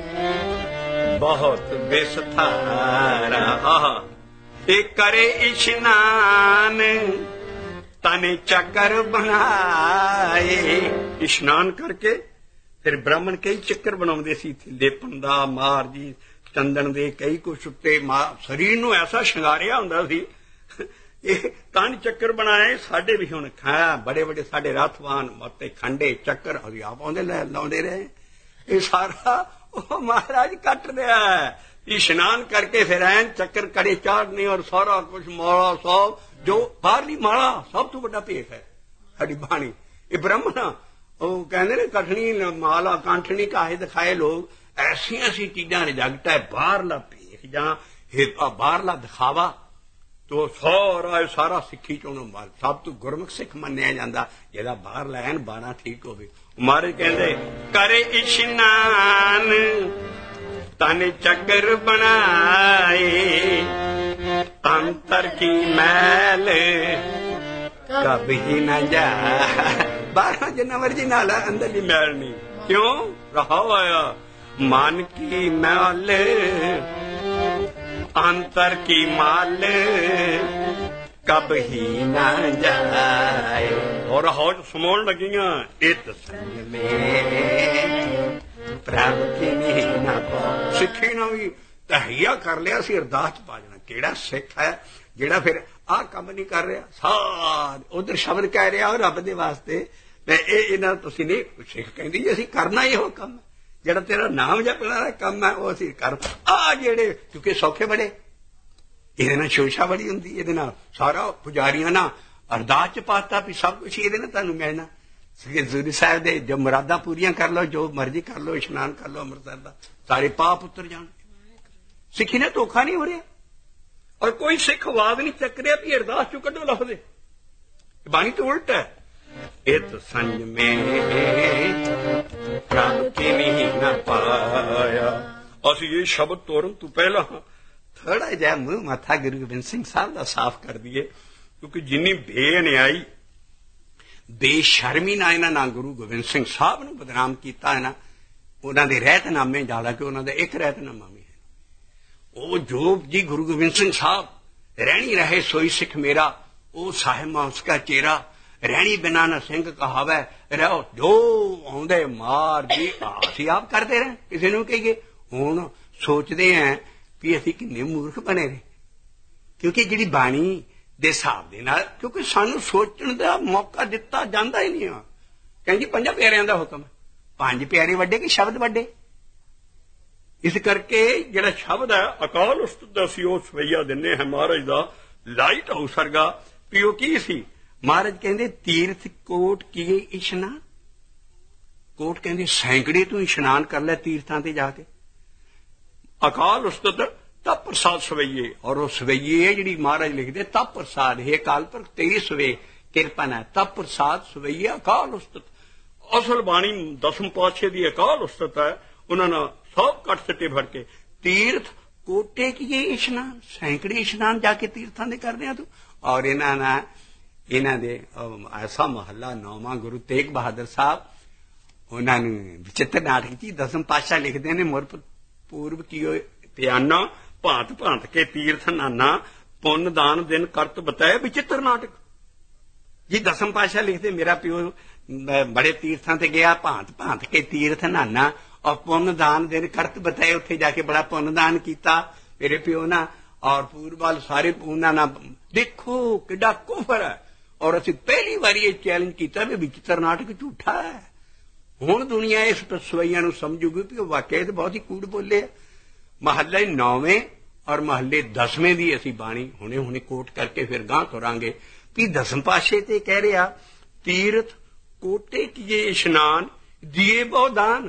ਬਹੁਤ ਬੇਸਥਾਰਾ। ਆਹ ਇਹ ਕਰੇ ਇਸ਼ਨਾਨ ਤਨ ਚੱਕਰ ਬਣਾਏ। ਇਸ਼ਨਾਨ ਕਰਕੇ ਫਿਰ ਬ੍ਰਾਹਮਣ ਕਈ ਚੱਕਰ ਬਣਾਉਂਦੇ ਸੀ, ਲੇਪਣ ਦਾ, ਮਾਰ ਜੀ ਚੰਦਨ ਦੇ ਕਈ ਕੁਛ ਉੱਤੇ ਸਰੀਰ ਨੂੰ ਐਸਾ ਸ਼ਿੰਗਾਰਿਆ ਹੁੰਦਾ ਸੀ। ਇਹ ਤਨ ਚੱਕਰ ਬਣਾਏ। ਸਾਡੇ ਵੀ ਹੁਣ ਖਾਇਆ ਬੜੇ ਬੜੇ ਸਾਡੇ ਰਥਵਾਨ ਮੱਤੇ ਖੰਡੇ ਚੱਕਰ ਅਸੀਂ ਆਪ ਆਉਂਦੇ ਲਾਉਂਦੇ ਰਹੇ। ਇਹ ਸਾਰਾ ਉਹ ਮਹਾਰਾਜ ਕੱਟ ਰਿਹਾ ਹੈ। ਇਸ਼ਨਾਨ ਕਰਕੇ ਫਿਰ ਐਨ ਚੱਕਰ ਕੜੇ ਚਾੜਨੇ ਔਰ ਸਾਰਾ ਕੁਛ ਮਾਲਾ ਸਭ ਜੋ ਬਾਹਰਲੀ ਮਾਲਾ ਸਭ ਤੋਂ ਵੱਡਾ ਭੇਖ ਹੈ ਸਾਡੀ ਬਾਣੀ। ਇਹ ਬ੍ਰਾਹਮਣ ਉਹ ਕਹਿੰਦੇ ਨੇ ਕਠਣੀ ਮਾਲਾ ਕੰਠਣੀ ਕਾਹੇ ਦਿਖਾਏ ਲੋਕ। ਐਸੀਆਂ ਐਸੀ ਚੀਜ਼ਾਂ ਰਿਜੈਕਟ ਹੈ। ਬਾਹਰਲਾ ਭੇਖ ਜਾਂ ਬਾਹਰਲਾ ਦਿਖਾਵਾ ਤੋ ਸਾਰਾ ਸਿੱਖੀ ਚੋਂ ਸਭ ਤੋਂ ਗੁਰਮੁਖ ਸਿੱਖ ਮੰਨਿਆ ਜਾਂਦਾ ਜਿਹਦਾ ਬਾਹਰ ਲੈਣ ਬਾਣਾ ਠੀਕ ਹੋਵੇ। ਮਹਾਰਾਜ ਕਹਿੰਦੇ ਕਰੇ ਇਸ਼ਨਾਨ ਤਨ ਚੱਕਰ ਬਣਾਏ ਅੰਤਰ ਕੀ ਮੈਲ ਕਭੀ ਨਾ ਜਾ। ਬਾਹਰ ਜਿੰਨਾ ਮਰਜੀ ਨਾਲ ਅੰਦਰਲੀ ਮੈਲ ਨਹੀਂ। ਕਿਉਂ ਰਹਾ ਆਇਆ ਮਨ ਕੀ ਮੈਲ अंतर की माल कभी ना जाए। और हौज समोण लगियां इत संग में प्रभ की नहीं ना पा। सिੱਖੀ ਨਾ ਵੀ ਤਹਈਆ ਕਰ ਲਿਆ ਸੀ ਅਰਦਾਸ ਚ ਪਾ ਜਾਣਾ। ਕਿਹੜਾ ਸਿੱਖ ਹੈ ਜਿਹੜਾ ਫਿਰ ਆਹ ਕੰਮ ਨਹੀਂ ਕਰ ਰਿਹਾ, ਸਾਰੇ ਉਧਰ ਸ਼ਬਦ ਕਹਿ ਰਿਹਾ ਉਹ ਰੱਬ ਦੇ ਵਾਸਤੇ, ਤੇ ਇਹਨਾਂ ਤੁਸੀਂ ਨਹੀਂ। ਸਿੱਖ ਕਹਿੰਦੀ ਜੀ ਅਸੀਂ ਕਰਨਾ ਇਹੋ ਕੰਮ, ਜਿਹੜਾ ਤੇਰਾ ਨਾਮ ਜਪਣ ਵਾਲਾ ਕੰਮ ਹੈ ਉਹ ਅਸੀਂ ਕਰ। ਆਹ ਜਿਹੜੇ ਕਿਉਂਕਿ ਸੌਖੇ ਬੜੇ, ਇਹਦੇ ਨਾਲ ਸ਼ੋਸ਼ਾ ਬੜੀ ਹੁੰਦੀ, ਇਹਦੇ ਨਾਲ ਸਾਰਾ ਪੁਜਾਰੀਆਂ ਨਾਲ ਅਰਦਾਸ ਚ ਪਾਤਾ ਵੀ ਸਭ ਕੁਛ ਇਹਦੇ ਨਾਲ ਤੁਹਾਨੂੰ ਮਿਲਣਾ। ਹਜ਼ੂਰ ਸਾਹਿਬ ਦੇ ਜੋ ਮੁਰਾਦਾਂ ਪੂਰੀਆਂ ਕਰ ਲਓ, ਜੋ ਮਰਜ਼ੀ ਕਰ ਲਓ, ਇਸ਼ਨਾਨ ਕਰ ਲਓ ਅੰਮ੍ਰਿਤਸਰ ਦਾ, ਸਾਰੇ ਪਾਪ ਉਤਰ ਜਾਣ। ਸਿੱਖੀ ਨੇ ਧੋਖਾ ਨਹੀਂ ਹੋ ਰਿਹਾ, ਔਰ ਕੋਈ ਸਿੱਖ ਆਵਾਜ਼ ਨਹੀਂ ਚੱਕ ਰਿਹਾ ਵੀ ਅਰਦਾਸ ਚੋਂ ਕੱਢੋ ਲਫ਼ਜ਼, ਬਾਣੀ ਤੋਂ ਉਲਟ ਹੈ। ਇਤ ਸੰਜਮੇ ਪ੍ਰਭ ਕੀ ਨਹੀਂ ਨਾ ਪਾਇਆ। ਅਸੀਂ ਇਹ ਸ਼ਬਦ ਤੋਰਨ ਤੋਂ ਪਹਿਲਾਂ ਥੋੜਾ ਜਿਹਾ ਮੂੰਹ ਮੱਥਾ ਗੁਰੂ ਗੋਬਿੰਦ ਸਿੰਘ ਸਾਹਿਬ ਦਾ ਸਾਫ਼ ਕਰ ਦਈਏ, ਕਿਉਂਕਿ ਜਿੰਨੀ ਬੇਅਨਿਆਈ ਬੇਸ਼ਰਮੀ ਨਾਲ ਇਹਨਾਂ ਨਾਲ ਗੁਰੂ ਗੋਬਿੰਦ ਸਿੰਘ ਸਾਹਿਬ ਨੂੰ ਬਦਨਾਮ ਕੀਤਾ ਹੈ ਨਾ, ਉਹਨਾਂ ਦੇ ਰਹਿਤਨਾਮੇ ਜ਼ਿਆਦਾ ਕਿ ਉਹਨਾਂ ਦਾ ਇੱਕ ਰਹਿਤਨਾਮਾ ਵੀ ਹੈ। ਉਹ ਜੋ ਜੀ ਗੁਰੂ ਗੋਬਿੰਦ ਸਿੰਘ ਸਾਹਿਬ ਰਹਿਣੀ ਰਹੇ ਸੋਈ ਸਿੱਖ ਮੇਰਾ, ਉਹ ਸਾਹਿਬ ਉਸਕਾ ਚੇਰਾ, ਰਹਿਣੀ ਬਿਨਾ ਨਾ ਸਿੰਘ ਕਹਾਵੇ ਰਹੋ, ਜੋ ਆਉਂਦੇ ਮਾਰ ਜੀ ਅਸੀਂ ਆਪ ਕਰਦੇ ਰਹੇ, ਕਿਸੇ ਨੂੰ ਕਹੀਏ। ਹੁਣ ਸੋਚਦੇ ਆਂ ਵੀ ਅਸੀਂ ਕਿੰਨੇ ਮੂਰਖ ਬਣੇ ਰਹੇ, ਕਿਉਂਕਿ ਜਿਹੜੀ ਬਾਣੀ ਦੇ ਹਿਸਾਬ ਦੇ ਨਾਲ, ਕਿਉਂਕਿ ਸਾਨੂੰ ਸੋਚਣ ਦਾ ਮੌਕਾ ਦਿੱਤਾ ਜਾਂਦਾ ਹੀ ਨਹੀਂ। ਕਹਿੰਦੀ ਪੰਜਾਂ ਪਿਆਰਿਆਂ ਦਾ ਹੁਕਮ, ਪੰਜ ਪਿਆਰੇ ਵੱਡੇ ਕਿ ਸ਼ਬਦ ਵੱਡੇ। ਇਸ ਕਰਕੇ ਜਿਹੜਾ ਸ਼ਬਦ ਹੈ ਅਕਾਲ ਉਸਤਤ ਦਾ ਅਸੀਂ ਉਹ ਸਵਈਆ ਦਿੰਦੇ ਹਾਂ ਮਹਾਰਾਜ ਦਾ ਲਾਈਟ ਹਾਊਸ ਵਰਗਾ। ਵੀ ਉਹ ਕੀ ਸੀ? ਮਹਾਰਾਜ ਕਹਿੰਦੇ ਤੀਰਥ ਕੋਟ ਕੀਏ ਇਸ਼ਨਾਨ। ਕੋਟ ਕਹਿੰਦੇ ਸੈਂਕੜੇ ਤੂੰ ਇਸ਼ਨਾਨ ਕਰ ਲੈ ਤੀਰਥਾਂ ਤੇ ਜਾ ਕੇ। ਅਕਾਲ ਉਸਤਤ ਤਪ ਪ੍ਰਸਾਦ ਸਵਈਏ, ਔਰ ਉਹ ਸਵਈਏ ਜਿਹੜੀ ਮਹਾਰਾਜ ਲਿਖਦੇ ਤਪ ਪ੍ਰਸਾਦ ਹੈ ਅਕਾਲ ਪੁਰਖ ਤੇਰੀ ਸਵੇ ਕਿਰਪਨ ਹੈ, ਤਪ ਪ੍ਰਸਾਦ ਸਵਈਏ ਅਕਾਲ ਉਸਤਤ। ਅਸਲ ਬਾਣੀ ਦਸਮ ਪਾਤਸ਼ਾਹ ਦੀ ਅਕਾਲ ਉਸਤਤ ਹੈ। ਉਹਨਾਂ ਨਾਲ ਸਭ ਕੱਟ ਸਿੱਟੇ ਫੜ ਕੇ ਤੀਰਥ ਕੋਟੇ ਕੀਏ ਇਸ਼ਨਾਨ, ਸੈਂਕੜੇ ਇਸ਼ਨਾਨ ਜਾ ਕੇ ਤੀਰਥਾਂ ਦੇ ਕਰਦੇ ਆ ਤੂੰ। ਔਰ ਇਹਨਾਂ ਦੇ ਐਸਾ ਮਹੱਲਾ ਨੌਵਾਂ ਗੁਰੂ ਤੇਗ ਬਹਾਦਰ ਸਾਹਿਬ, ਉਹਨਾਂ ਨੂੰ ਵਿਚਿੱਤਰ ਨਾਟਕ ਚ ਦਸਮ ਪਾਤਸ਼ਾਹ ਲਿਖਦੇ ਨੇ, ਮੁਰ ਪੂਰਬ ਕੀਓ ਪਿਆਨਾ ਭਾਂਤ ਭਾਂਤ ਕੇ ਤੀਰਥ ਨਾਨਾ, ਪੁੰਨ ਦਾਨ ਦਿਨ ਕਰਤ ਬਤਾਏ। ਵਿਚਿੱਤਰ ਨਾਟਕ ਜੀ ਦਸਮ ਪਾਤਸ਼ਾਹ ਲਿਖਦੇ, ਮੇਰਾ ਪਿਓ ਬੜੇ ਤੀਰਥਾਂ ਤੇ ਗਿਆ, ਭਾਂਤ ਭਾਂਤ ਕੇ ਤੀਰਥ ਨਾਨਾ, ਔਰ ਪੁੰਨ ਦਾਨ ਦਿਨ ਕਰਤ ਬਤਾਏ, ਉੱਥੇ ਜਾ ਕੇ ਬੜਾ ਪੁੰਨ ਦਾਨ ਕੀਤਾ ਮੇਰੇ ਪਿਓ ਨਾਲ। ਔਰ ਪੂਰਬਲ ਸਾਰੇ ਉਹਨਾਂ ਨਾਲ ਦੇਖੋ ਕਿੱਡਾ ਕੁਫਰ ਹੈ। ਔਰ ਅਸੀਂ ਪਹਿਲੀ ਵਾਰੀ ਇਹ ਚੈਲੰਜ ਕੀਤਾ ਵੀ ਵਿਚਿੱਤਰ ਨਾਟਕ ਝੂਠਾ ਹੈ। ਹੁਣ ਦੁਨੀਆ ਇਸ ਸਵਈਆਂ ਨੂੰ ਸਮਝੂਗੀ ਵੀ ਉਹ ਵਾਕਿਆ ਤਾਂ ਬਹੁਤ ਹੀ ਕੂੜ ਬੋਲੇ। ਮਹੱਲੇ 9ਵੇਂ ਔਰ ਮਹੱਲੇ 10ਵੇਂ ਦੀ ਅਸੀਂ ਬਾਣੀ ਹੁਣੇ ਕੋਟ ਕਰਕੇ ਫਿਰ ਗਾਂ ਤੁਰਾਂਗੇ ਵੀ ਦਸਮ ਪਾਤਸ਼ਾਹ ਤੇ ਕਹਿ ਰਿਹਾ ਤੀਰਥ ਕੋਟੇ ਕੀਏ ਇਸ਼ਨਾਨ, ਦੀਏ ਬਹੁ ਦਾਨ,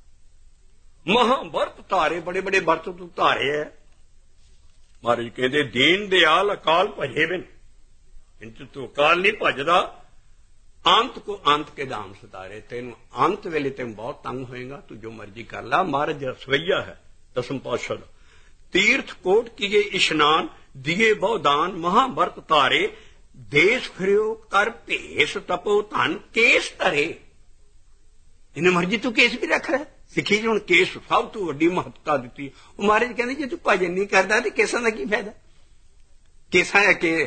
ਮਹਾਂਵਰਤ ਧਾਰੇ, ਬੜੇ ਬੜੇ ਵਰਤ ਤੂੰ ਧਾਰੇ ਹੈ। ਮਹਾਰਾਜ ਕਹਿੰਦੇ ਦੀਨ ਦਿਆਲ ਅਕਾਲ ਭਜੇ ਬਿਨ, ਇੰਤ ਤੂੰ ਅਕਾਲ ਨਹੀਂ ਭਜਦਾ, ਅੰਤ ਕੋ ਅੰਤ ਕੇ ਦਾਮ ਸਤਾਰੇ। ਤੈਨੂੰ ਅੰਤ ਵੇਲੇ ਤੈਨੂੰ ਬਹੁਤ ਤੰਗ ਹੋਏਗਾ, ਤੂੰ ਜੋ ਮਰਜ਼ੀ ਕਰ ਲਾ। ਮਹਾਰਾਜ ਸਵਈਆ ਹੈ ਦਸਮ ਪਾਤਸ਼ਾਹ ਦਾ। ਤੀਰਥ ਕੋਟ ਕੀਏ ਇਸ਼ਨਾਨ, ਦੀਏ ਬਹੁ ਦਾਨ, ਮਹਾਂਵਰਤ ਧਾਰੇ, ਦੇਸ਼ ਫਿਰਿਓ ਕਰ ਭੇਸ, ਤਪੋ ਧਨ ਕੇਸ ਧਰੇ। ਜਿੰਨੇ ਮਰਜ਼ੀ ਤੂੰ ਕੇਸ ਵੀ ਰੱਖ ਲੈ, ਸਿੱਖੀ ਚ ਹੁਣ ਕੇਸ ਸਭ ਤੋਂ ਵੱਡੀ ਮਹੱਤਤਾ ਦਿੱਤੀ। ਉਹ ਮਹਾਰਾਜ ਕਹਿੰਦੇ ਜੇ ਤੂੰ ਭਜਨ ਨਹੀਂ ਕਰਦਾ ਤੇ ਕੇਸਾਂ ਦਾ ਕੀ ਫਾਇਦਾ? ਕੇਸਾਂ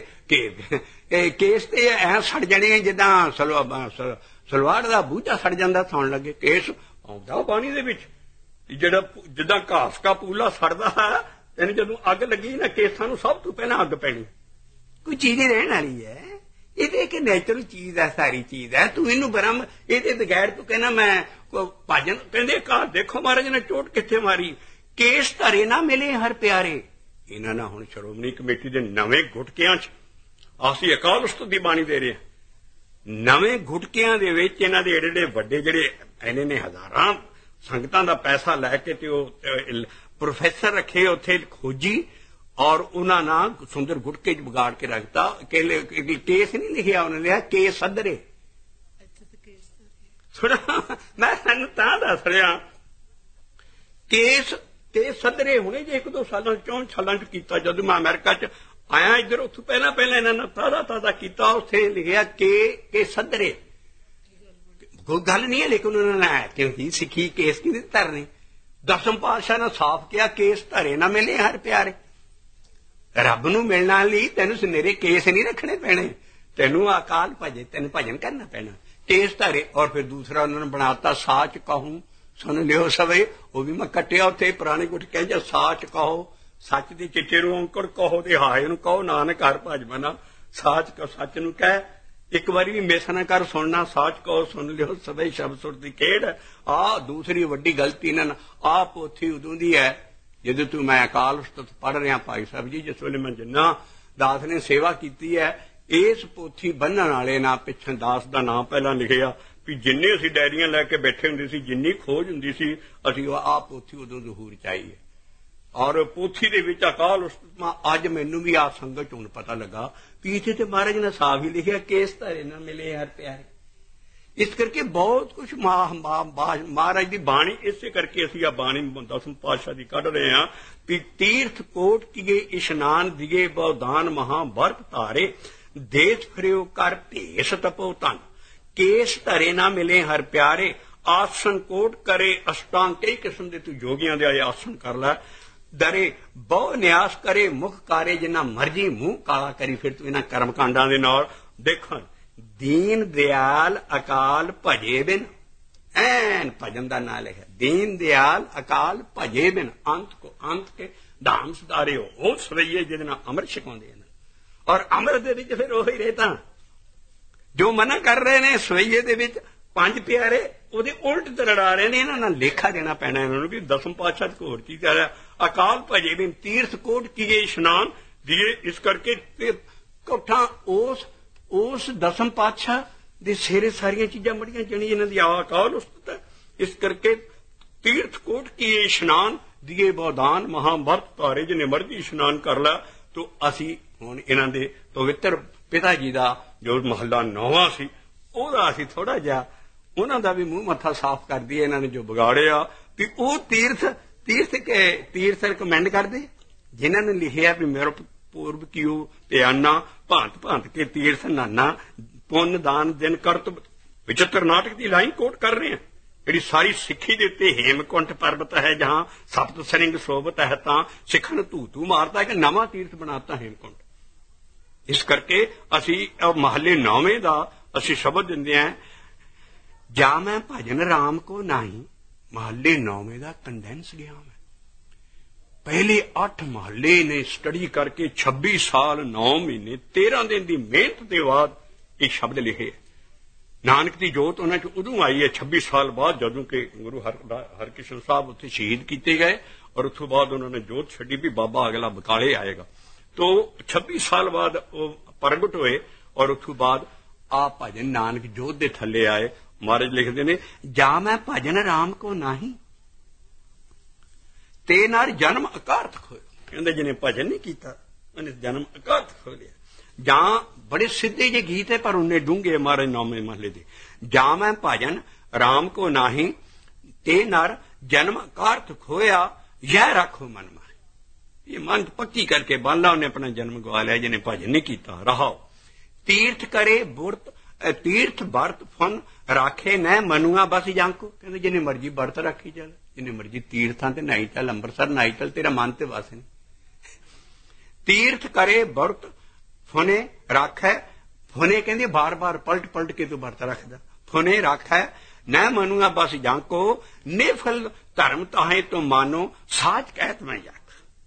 ਕੇਸ ਤੇ ਐ ਸੜ ਜਾਣੇ ਜਿੱਦਾਂ ਸਲਵਾੜ ਦਾ ਬੂਝਾ ਸੜ ਜਾਂਦਾ ਸੌਣ ਲੱਗੇ। ਕੇਸ ਆਉਂਦਾ ਪਾਣੀ ਦੇ ਵਿੱਚ, ਜਿਹੜਾ ਜਿੱਦਾਂ ਘਾਸ ਕਾ ਪੂਲਾ ਸੜਦਾ ਹੈ, ਤੈਨੂੰ ਜਦੋਂ ਅੱਗ ਲੱਗੀ ਨਾ ਕੇਸਾਂ ਨੂੰ ਸਭ ਤੋਂ ਪਹਿਲਾਂ ਅੱਗ ਪੈਣੀ। ਕੋਈ ਚੀਜ਼ ਰਹਿਣ ਵਾਲੀ ਹੈ, ਇਹਦੇ ਇੱਕ ਨੈਚੁਰਲ ਚੀਜ਼ ਹੈ, ਸਾਰੀ ਚੀਜ਼ ਹੈ। ਤੂੰ ਇਹਨੂੰ ਬਰਮ ਇਹਦੇ ਬਗੈਰ ਤੂੰ ਕਹਿੰਦਾ ਮੈਂ ਭਜਨ। ਕਹਿੰਦੇ ਘਰ ਦੇਖੋ ਮਹਾਰਾਜ ਨੇ ਚੋਟ ਕਿੱਥੇ ਮਾਰੀ, ਕੇਸ ਧਰੇ ਨਾ ਮਿਲੇ ਹਰ ਪਿਆਰੇ। ਇਹਨਾਂ ਨਾਲ ਹੁਣ ਸ਼੍ਰੋਮਣੀ ਕਮੇਟੀ ਦੇ ਨਵੇਂ ਗੁਟਕਿਆਂ ਚ ਅਸੀਂ ਅਕਾਲ ਉਸਤਤ ਦੀ ਬਾਣੀ ਦੇ ਰਹੇ ਹਾਂ। ਨਵੇਂ ਗੁਟਕਿਆਂ ਦੇ ਵਿੱਚ ਇਹਨਾਂ ਦੇ ਏਡੇ ਵੱਡੇ ਜਿਹੜੇ ਇਹਨੇ ਨੇ ਹਜ਼ਾਰਾਂ ਸੰਗਤਾਂ ਦਾ ਪੈਸਾ ਲੈ ਕੇ ਤੇ ਉਹ ਪ੍ਰੋਫੈਸਰ ਰੱਖੇ ਉੱਥੇ ਖੋਜੀ, ਔਰ ਉਹਨਾਂ ਨਾਲ ਸੁੰਦਰ ਗੁਟਕੇ ਚ ਵਿਗਾੜ ਕੇ ਰੱਖਤਾ। ਕੇਸ ਨਹੀਂ ਲਿਖਿਆ, ਉਹਨੇ ਲਿਖਿਆ ਕੇਸ ਸੱਦਰੇ। ਮੈਂ ਸਾਨੂੰ ਤਾਂ ਦੱਸ ਰਿਹਾ ਕੇਸ ਸੱਦਰੇ ਹੁਣੇ ਜੇ 1-2 ਸਾਲਾਂ 4 ਸਾਲਾਂ ਚ ਕੀਤਾ। ਜਦੋਂ ਮੈਂ ਅਮਰੀਕਾ ਚ ਆਇਆ ਇੱਧਰ, ਉੱਥੋਂ ਪਹਿਲਾਂ ਇਹਨਾਂ ਨੇ ਤਾਜ਼ਾ ਕੀਤਾ। ਉੱਥੇ ਲਿਖਿਆ ਕੇ ਸੱਦਰੇ। ਕੋਈ ਗੱਲ ਨਹੀਂ ਹੈ, ਲੇਕਿਨ ਉਹਨਾਂ ਨੇ ਕਿਉਂਕਿ ਸਿੱਖੀ ਕੇਸ ਕਿਹਦੇ ਧਰਨੇ? ਦਸਮ ਪਾਤਸ਼ਾਹ ਨੇ ਸਾਫ਼ ਕਿਹਾ ਕੇਸ ਧਰੇ ਨਾ ਮਿਲੇ ਹਰ ਪਿਆਰੇ। ਰੱਬ ਨੂੰ ਮਿਲਣ ਲਈ ਤੈਨੂੰ ਸੁਨੇਰੇ ਕੇਸ ਨਹੀਂ ਰੱਖਣੇ ਪੈਣੇ, ਤੈਨੂੰ ਅਕਾਲ ਭਜੇ, ਤੈਨੂੰ ਭਜਨ ਕਰਨਾ ਪੈਣਾ। ਕੇਸ ਧਰੇ। ਔਰ ਫਿਰ ਦੂਸਰਾ ਉਹਨਾਂ ਨੇ ਬਣਾਤਾ ਸਾਚ ਕਹੂੰ ਸੁਣ ਲਿਓ ਸਵੇ। ਉਹ ਵੀ ਮੈਂ ਕੱਟਿਆ ਉੱਥੇ ਪੁਰਾਣੇ ਗੁਟਕਿਆਂ ਚ, ਸਾਚ ਕਹੋ ਸੱਚ ਦੀ ਚਿੱਟੇ ਨੂੰ ਔਂਕੜ ਕਹੋ ਤੇ ਹਾਏ ਨੂੰ ਕਹੋ, ਨਾਨਕ ਹਰ ਭਜ ਮਨਾ, ਸਾਚ ਕੋ ਸੱਚ ਨੂੰ ਕਹਿ। ਇੱਕ ਵਾਰੀ ਵੀ ਮਿਸ ਨਾ ਕਰ ਸੁਣਨਾ, ਸਾਚ ਕਹੋ ਸੁਣ ਲਿਓ ਸਭੇ ਸ਼ਬਦ ਸੁਰ ਦੀ ਖੇਡ। ਆਹ ਦੂਸਰੀ ਵੱਡੀ ਗਲਤੀ ਇਹਨਾਂ ਨਾਲ। ਆਹ ਪੋਥੀ ਉਦੋਂ ਦੀ ਹੈ ਜਦੋਂ ਤੂੰ ਮੈਂ ਅਕਾਲ ਉਸਤਤ ਪੜ੍ਹ ਰਿਹਾ ਭਾਈ ਸਾਹਿਬ ਜੀ, ਜਿਸ ਵੇਲੇ ਮੈਂ ਜਿੰਨਾ ਦਾਸ ਨੇ ਸੇਵਾ ਕੀਤੀ ਹੈ। ਇਸ ਪੋਥੀ ਬੰਨਣ ਵਾਲੇ ਨਾ ਪਿੱਛੇ ਦਾਸ ਦਾ ਨਾਂ ਪਹਿਲਾਂ ਲਿਖਿਆ ਵੀ ਜਿੰਨੇ ਅਸੀਂ ਡਾਇਰੀਆਂ ਲੈ ਕੇ ਬੈਠੇ ਹੁੰਦੇ ਸੀ, ਜਿੰਨੀ ਖੋਜ ਹੁੰਦੀ ਸੀ, ਅਸੀਂ ਆਹ ਪੋਥੀ ਉਦੋਂ ਜ਼ਹੂਰ ਚ ਆਈ ਹੈ। ਔਰ ਪੋਥੀ ਦੇ ਵਿੱਚ ਅਕਾਲ ਉਸਤਤ ਅੱਜ ਮੈਨੂੰ ਵੀ ਆ ਸੰਗਤ ਹੁਣ ਪਤਾ ਲੱਗਾ ਵੀ ਇੱਥੇ ਤੇ ਮਹਾਰਾਜ ਨੇ ਸਾਫ ਹੀ ਲਿਖਿਆ ਕੇਸ ਧਰੇ ਨਾ ਮਿਲੇ ਹਰ ਪਿਆਰੇ। ਇਸ ਕਰਕੇ ਬਹੁਤ ਕੁਛ ਮਹਾਰਾਜ ਦੀ ਬਾਣੀ, ਇਸੇ ਕਰਕੇ ਅਸੀਂ ਆ ਬਾਣੀ 10ਵੇਂ ਪਾਤਸ਼ਾਹ ਦੀ ਕੱਢ ਰਹੇ ਹਾਂ ਵੀ ਤੀਰਥ ਕੋਟ ਕੀਏ ਇਸ਼ਨਾਨ ਦਿਏ ਬਉਦਾਨ ਮਹਾ ਵਰਤ ਧਾਰੇ, ਦੇਸ ਫਿਰਿਓ ਕਰ ਭੇਸ ਤਪੋ ਧਨ, ਕੇਸ ਧਰੇ ਨਾ ਮਿਲੇ ਹਰ ਪਿਆਰੇ, ਆਸਨ ਕੋਟ ਕਰੇ ਅਸ਼ਟਾਂਗ। ਕਈ ਕਿਸਮ ਦੇ ਤੂੰ ਜੋਗੀਆਂ ਦੇ ਆਏ ਆਸਨ ਕਰ ਲੈ। ਦਰੇ ਬਹੁ ਨਿਆਸ ਕਰੇ ਮੁਖ ਕਾਰੇ, ਜਿੰਨਾ ਮਰਜੀ ਮੂੰਹ ਕਾਲਾ ਕਰੀ ਫਿਰ ਤੂੰ ਇਹਨਾਂ ਕਰਮ ਕਾਂਡਾਂ ਦੇ ਨਾਲ। ਦੇਖਣ ਦੀਨ ਦਿਆਲ ਅਕਾਲ ਭਜੇ ਬਿਨ, ਐਨ ਭਜਨ ਦਾ ਨਾਂ ਲਿਖਿਆ, ਦੀਨ ਦਿਆਲ ਅਕਾਲ ਭਜੇ ਬਿਨ, ਅੰਤ ਕੋ ਅੰਤ ਕੇ ਧਾਮ ਸੁਧਾਰੇ ਹੋ। ਉਹ ਸਵਈਏ ਜਿਹਦੇ ਨਾਲ ਅੰਮ੍ਰਿਤ ਛਕਾਉਂਦੇ ਨੇ, ਔਰ ਅੰਮ੍ਰਿਤ ਦੇ ਵਿੱਚ ਫਿਰ ਉਹੀ ਰਹਿਤਾ ਜੋ ਮਨਾ ਕਰ ਰਹੇ ਨੇ। ਸਵਈਏ ਦੇ ਵਿੱਚ ਪੰਜ ਪਿਆਰੇ ਉਹਦੇ ਉਲਟ ਤਰੜਾ ਰਹੇ ਨੇ। ਇਹਨਾਂ ਨਾਲ ਲੇਖਾ ਦੇਣਾ ਪੈਣਾ ਇਹਨਾਂ ਨੂੰ ਵੀ 10ਵੇਂ ਪਾਤਸ਼ਾਹ ਚ ਹੋਰ ਕੀ ਕਰ ਰਿਹਾ। ਅਕਾਲ ਭਜੇ ਬਿਨ ਤੀਰਥ ਕੋਟ ਕੀਏ ਇਸ਼ਨਾਨ ਦੀਏ। ਇਸ ਕਰਕੇ ਕੋਠਾਂ ਉਸ 10ਵੇਂ ਪਾਤਸ਼ਾਹ ਦੇ ਸਿਰੇ ਸਾਰੀਆਂ ਚੀਜ਼ਾਂ ਮੜੀਆਂ ਜਾਣੀ ਇਹਨਾਂ ਦੀ ਅਕਾਲ ਉਸਤਤ ਹੈ। ਇਸ ਕਰਕੇ ਤੀਰਥ ਕੋਟ ਕੀਏ ਇਸ਼ਨਾਨ ਦੀਏ ਬਉਦਾਨ ਮਹਾ ਵਰਤ ਧਾਰੇ, ਜਿਹਨੇ ਮਰਜ਼ੀ ਇਸ਼ਨਾਨ ਕਰ ਲਾ। ਤੋ ਅਸੀਂ ਹੁਣ ਇਹਨਾਂ ਦੇ ਪਵਿੱਤਰ ਪਿਤਾ ਜੀ ਦਾ ਜੋ ਮਹੱਲਾ 9ਵਾਂ ਸੀ ਉਹਦਾ ਅਸੀਂ ਥੋੜਾ ਜਿਹਾ ਉਹਨਾਂ ਦਾ ਵੀ ਮੂੰਹ ਮੱਥਾ ਸਾਫ਼ ਕਰ ਦਈਏ। ਇਹਨਾਂ ਨੇ ਜੋ ਵਿਗਾੜਿਆ ਵੀ ਉਹ ਤੀਰਥ ਰਿਕਮੈਂਡ ਕਰਦੇ ਜਿਨ੍ਹਾਂ ਨੇ ਲਿਖਿਆ ਵੀ ਮੇਰਾ ਪੂਰਬ ਕੀਓ ਪਿਆਨਾ, ਭਾਂਤ ਭਾਂਤ ਕੇ ਤੀਰਥ ਨਾਨਾ, ਪੁੰਨ ਦਾਨ ਦਿਨ ਕਰਤ। ਵਿਚਿਤਰ ਨਾਟਕ ਦੀ ਲਾਈਨ ਕੋਟ ਕਰ ਰਹੇ ਹਾਂ, ਜਿਹੜੀ ਸਾਰੀ ਸਿੱਖੀ ਦੇ ਉੱਤੇ ਹੇਮਕੁੰਟ ਪਰਬਤ ਹੈ ਜਹਾਂ ਸਪਤ ਸਰਿੰਗ ਸੋਭਤ ਹੈ, ਤਾਂ ਸਿੱਖਾਂ ਨੂੰ ਧੂ ਮਾਰਦਾ ਕਿ ਨਵਾਂ ਤੀਰਥ ਬਣਾਤਾ ਹੇਮਕੁੰਟ। ਇਸ ਕਰਕੇ ਅਸੀਂ ਮਹੱਲੇ 9ਵੇਂ ਦਾ ਅਸੀਂ ਸ਼ਬਦ ਦਿੰਦੇ ਹਾਂ, ਜਾ ਮੈਂ ਭਜਨ ਰਾਮ ਕੋ ਨਹੀਂ। ਮਹੱਲੇ 9ਵੇਂ ਦਾ ਕੰਡੈਂਸ ਗਿਆ ਮੈਂ। ਪਹਿਲੇ 8 ਮਹੱਲੇ ਨੇ ਸਟੱਡੀ ਕਰਕੇ 26 ਸਾਲ 9 ਮਹੀਨੇ 13 ਦਿਨ ਦੀ ਮਿਹਨਤ ਦੇ ਬਾਅਦ ਇਹ ਸ਼ਬਦ ਲਿਖੇ। ਨਾਨਕ ਦੀ ਜੋਤ ਉਹਨਾਂ ਚ ਉਦੋਂ ਆਈ ਹੈ 26 ਸਾਲ ਬਾਅਦ, ਜਦੋਂ ਕਿ ਗੁਰੂ ਹਰਕ੍ਰਿਸ਼ਨ ਸਾਹਿਬ ਉੱਥੇ ਸ਼ਹੀਦ ਕੀਤੇ ਗਏ। ਔਰ ਉਸ ਤੋਂ ਬਾਅਦ ਉਹਨਾਂ ਨੇ ਜੋਤ ਛੱਡੀ ਵੀ ਬਾਬਾ ਅਗਲਾ ਬਕਾਲੇ ਆਏਗਾ। ਤੋ 26 ਸਾਲ ਬਾਅਦ ਉਹ ਪ੍ਰਗਟ ਹੋਏ ਔਰ ਉਸ ਤੋਂ ਬਾਅਦ ਆ ਭਜਨ ਨਾਨਕ ਜੋਤ ਦੇ ਥੱਲੇ ਆਏ। ਮਹਾਰਾਜ ਲਿਖਦੇ ਨੇ, ਜਾ ਮੈਂ ਭਜਨ ਰਾਮ ਕੋ ਨਹੀਂ ਤੇ ਨਾਲ ਜਨਮ ਅਕਾਰਥ ਖੋਇਆ। ਕਹਿੰਦੇ ਜਿਹਨੇ ਭਜਨ ਨਹੀਂ ਕੀਤਾ ਉਹਨੇ ਜਨਮ ਅਕਾਰਥ ਖੋ ਲਿਆ। ਜਾਂ ਬੜੇ ਸਿੱਧੇ ਜਿਹੇ ਗੀਤ ਹੈ ਪਰ ਉਹਨੇ ਡੂੰਘੇ ਮਹਾਰਾਜ 9ਵੇਂ ਮਹੱਲੇ ਦੇ। ਜਾ ਮੈਂ ਭਜਨ ਰਾਮ ਕੋ ਨਹੀਂ ਤੇ ਨਰ ਜਨਮ ਅਕਾਰਥ ਖੋਇਆ, ਯਹ ਰੱਖੋ ਮਨ ਮਾਰੇ। ਇਹ ਮਨ ਪੱਕੀ ਕਰਕੇ ਬਾਲਾ ਉਹਨੇ ਆਪਣਾ ਜਨਮ ਗਵਾ ਲਿਆ ਜਿਹਨੇ ਭਜਨ ਨਹੀਂ ਕੀਤਾ। ਰਹਾਓ ਤੀਰਥ ਕਰੇ ਬੁਰਤ, ਤੀਰਥ ਵਰਤ ਫਨ ਰਾਖੇ ਨੈ ਮਨੂਆ ਬਸ ਜਾਂਕੋ। ਕਹਿੰਦੇ ਜਿਹਨੇ ਮਰਜੀ ਵਰਤ ਰੱਖੀ ਚੱਲ, ਜਿਹਨੇ ਮਰਜੀ ਤੀਰਥਾਂ ਤੇ ਨਾਈ ਚੱਲ, ਅੰਮ੍ਰਿਤਸਰ ਨਾਈ ਚੱਲ, ਤੇਰਾ ਮਨ ਤੇ ਵਸ ਨਹੀਂ। ਤੀਰਥ ਕਰੇ ਵਰਤ ਫੁਨੇ ਰੱਖੈ, ਫੁਨੇ ਕਹਿੰਦੇ ਬਾਰ ਬਾਰ ਪਲਟ ਪਲਟ ਕੇ ਤੂੰ ਵਰਤ ਰੱਖਦਾ। ਫੁਨੇ ਰੱਖੈ ਨੈ ਮਨੂਆ ਬਸ ਜਾਂਕੋ, ਨਿਫਲ ਧਰਮ ਤਾਹੇ ਤੋਂ ਮਾਨੋ, ਸਾਚ ਕਹਿਤ ਮੈਂ ਜਾਕ।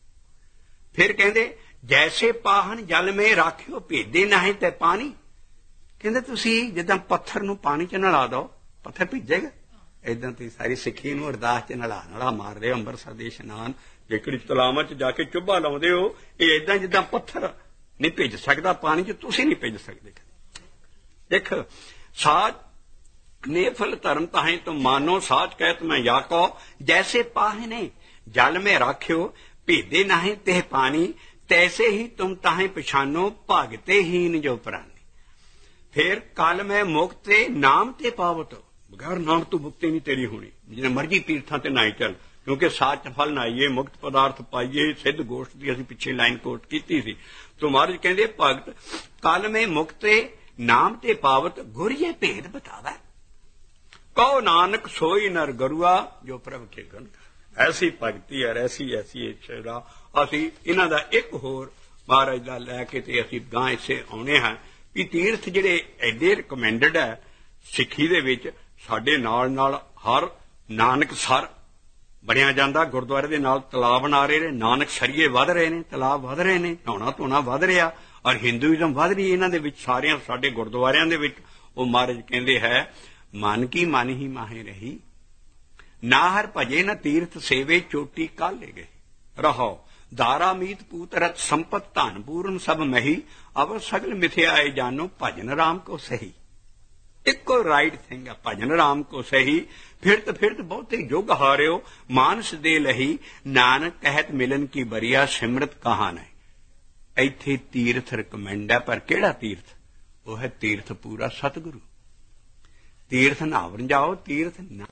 ਫਿਰ ਕਹਿੰਦੇ ਜੈਸੇ ਪਾਹਨ ਜਲ ਮੇ ਰਾਖਿਓ ਭੇਦੇ ਨਾਹੀਂ ਤੇ ਪਾਣੀ। ਕਹਿੰਦੇ ਤੁਸੀਂ ਜਿੱਦਾਂ ਪੱਥਰ ਨੂੰ ਪਾਣੀ ਚ ਨਲਾ ਦੋ ਪੱਥਰ ਭਿੱਜੇਗਾ, ਏਦਾਂ ਤੁਸੀਂ ਸਾਰੀ ਸਿੱਖੀ ਨੂੰ ਅਰਦਾਸ ਚ ਨਲਾ ਮਾਰ ਰਹੇ ਹੋ। ਅੰਮ੍ਰਿਤਸਰ ਦੇ ਇਸ਼ਨਾਨ ਜਿਹੜੀ ਤਲਾਵਾਂ ਚ ਜਾ ਕੇ ਚੁੱਭਾ ਲਾਉਂਦੇ ਹੋ, ਇਹ ਏਦਾਂ ਜਿੱਦਾਂ ਪੱਥਰ ਨਹੀਂ ਭਿੱਜ ਸਕਦਾ ਪਾਣੀ ਚ, ਤੁਸੀਂ ਨਹੀਂ ਭਿੱਜ ਸਕਦੇ। ਦੇਖ ਸਾਚ नेफल धर्म ताहे तो मानो साच कहत मैं याको, जैसे पाहने जल में राख्यो भेदे नाहे तेह पानी, तैसे ही तुम ताहे पछानो भागते हीन जो प्राणी। फिर कल में मुक्ते नाम ते पावत, बगैर नाम तो मुक्ति नहीं तेरी होनी, जिन्हें मर्जी तीर्थां ते नाई चल, क्योंकि साच फल नाइए मुक्त पदार्थ पाइए। सिद्ध गोष्ठ की असीं पिछे लाइन कोट कीती सी। तो महाराज कहंदे भगत कल में मुक्ते नाम ते पावत, गुरिये भेद बतावा, कहो नानक सोई नर गरुआ जो प्रभ के गण। ऐसी भगती है, ऐसी ऐसी इच्छा। असीं इन्हां दा एक होर महाराज दा लैके ते असीं गां इसे आउणे हां कि तीर्थ जिहड़े एडे रिकमेंडेड है सिੱਖੀ ਦੇ ਵਿੱਚ, ਸਾਡੇ ਨਾਲ ਨਾਲ हर नानक सर ਬਣਿਆ ਜਾਂਦਾ। ਗੁਰਦੁਆਰੇ ਦੇ ਨਾਲ ਤਲਾਬ ਬਣਾ ਰਹੇ ਨੇ, ਨਾਨਕ ਸਰੀਏ ਵਧ ਰਹੇ ਨੇ, ਤਲਾਬ ਵਧ ਰਹੇ ਨੇ, ਨਹਾਉਣਾ ਧੋਣਾ ਵਧ ਰਿਹਾ, ਔਰ ਹਿੰਦੂਇਜ਼ਮ ਵਧ ਰਹੀ ਇਹਨਾਂ ਦੇ ਵਿੱਚ, ਸਾਰਿਆਂ ਸਾਡੇ ਗੁਰਦੁਆਰਿਆਂ ਦੇ ਵਿੱਚ। ਉਹ ਮਹਾਰਾਜ ਕਹਿੰਦੇ ਹੈ, ਮਨ ਕੀ ਮਨ ਹੀ ਮਾਹੇ ਰਹੀ, ਨਾ ਹਰ ਭਜੇ ਨ ਤੀਰਥ ਸੇਵੇ, ਚੋਟੀ ਕਾਲੇ ਗਏ ਰਹੋ। ਦਾਰਾ ਮੀਤ ਪੂਤ ਰਤ ਸੰਪਤ, ਧਨ ਪੂਰਨ ਸਭ ਮਹੀ, ਅਵਰ ਸਗਲ ਮਿਥਿਆਏ ਜਾਨੋ, ਭਜਨ ਰਾਮ ਕੋ ਸਹੀ। ਇੱਕੋ ਰਾਈਟ ਥਿੰਗ ਹੈ, ਭਜਨ ਰਾਮ ਕੋ ਸਹੀ। ਫਿਰਤ ਫਿਰਤ ਬਹੁਤੇ ਯੁਗ ਹਾਰਿਓ, ਮਾਨਸ ਦੇ ਲਹੀ, ਨਾਨਕ ਕਹਿਤ ਮਿਲਨ ਕੀ ਬਰੀਆ, ਸਿਮਰਤ ਕਹਾਣ ਹੈ। ਇੱਥੇ ਤੀਰਥ ਰਿਕਮੈਂਡ ਹੈ, ਪਰ ਕਿਹੜਾ ਤੀਰਥ? ਉਹ ਹੈ ਤੀਰਥ ਪੂਰਾ ਸਤਿਗੁਰੂ। ਤੀਰਥ ਨਹਾਵਣ ਜਾਓ, ਤੀਰਥ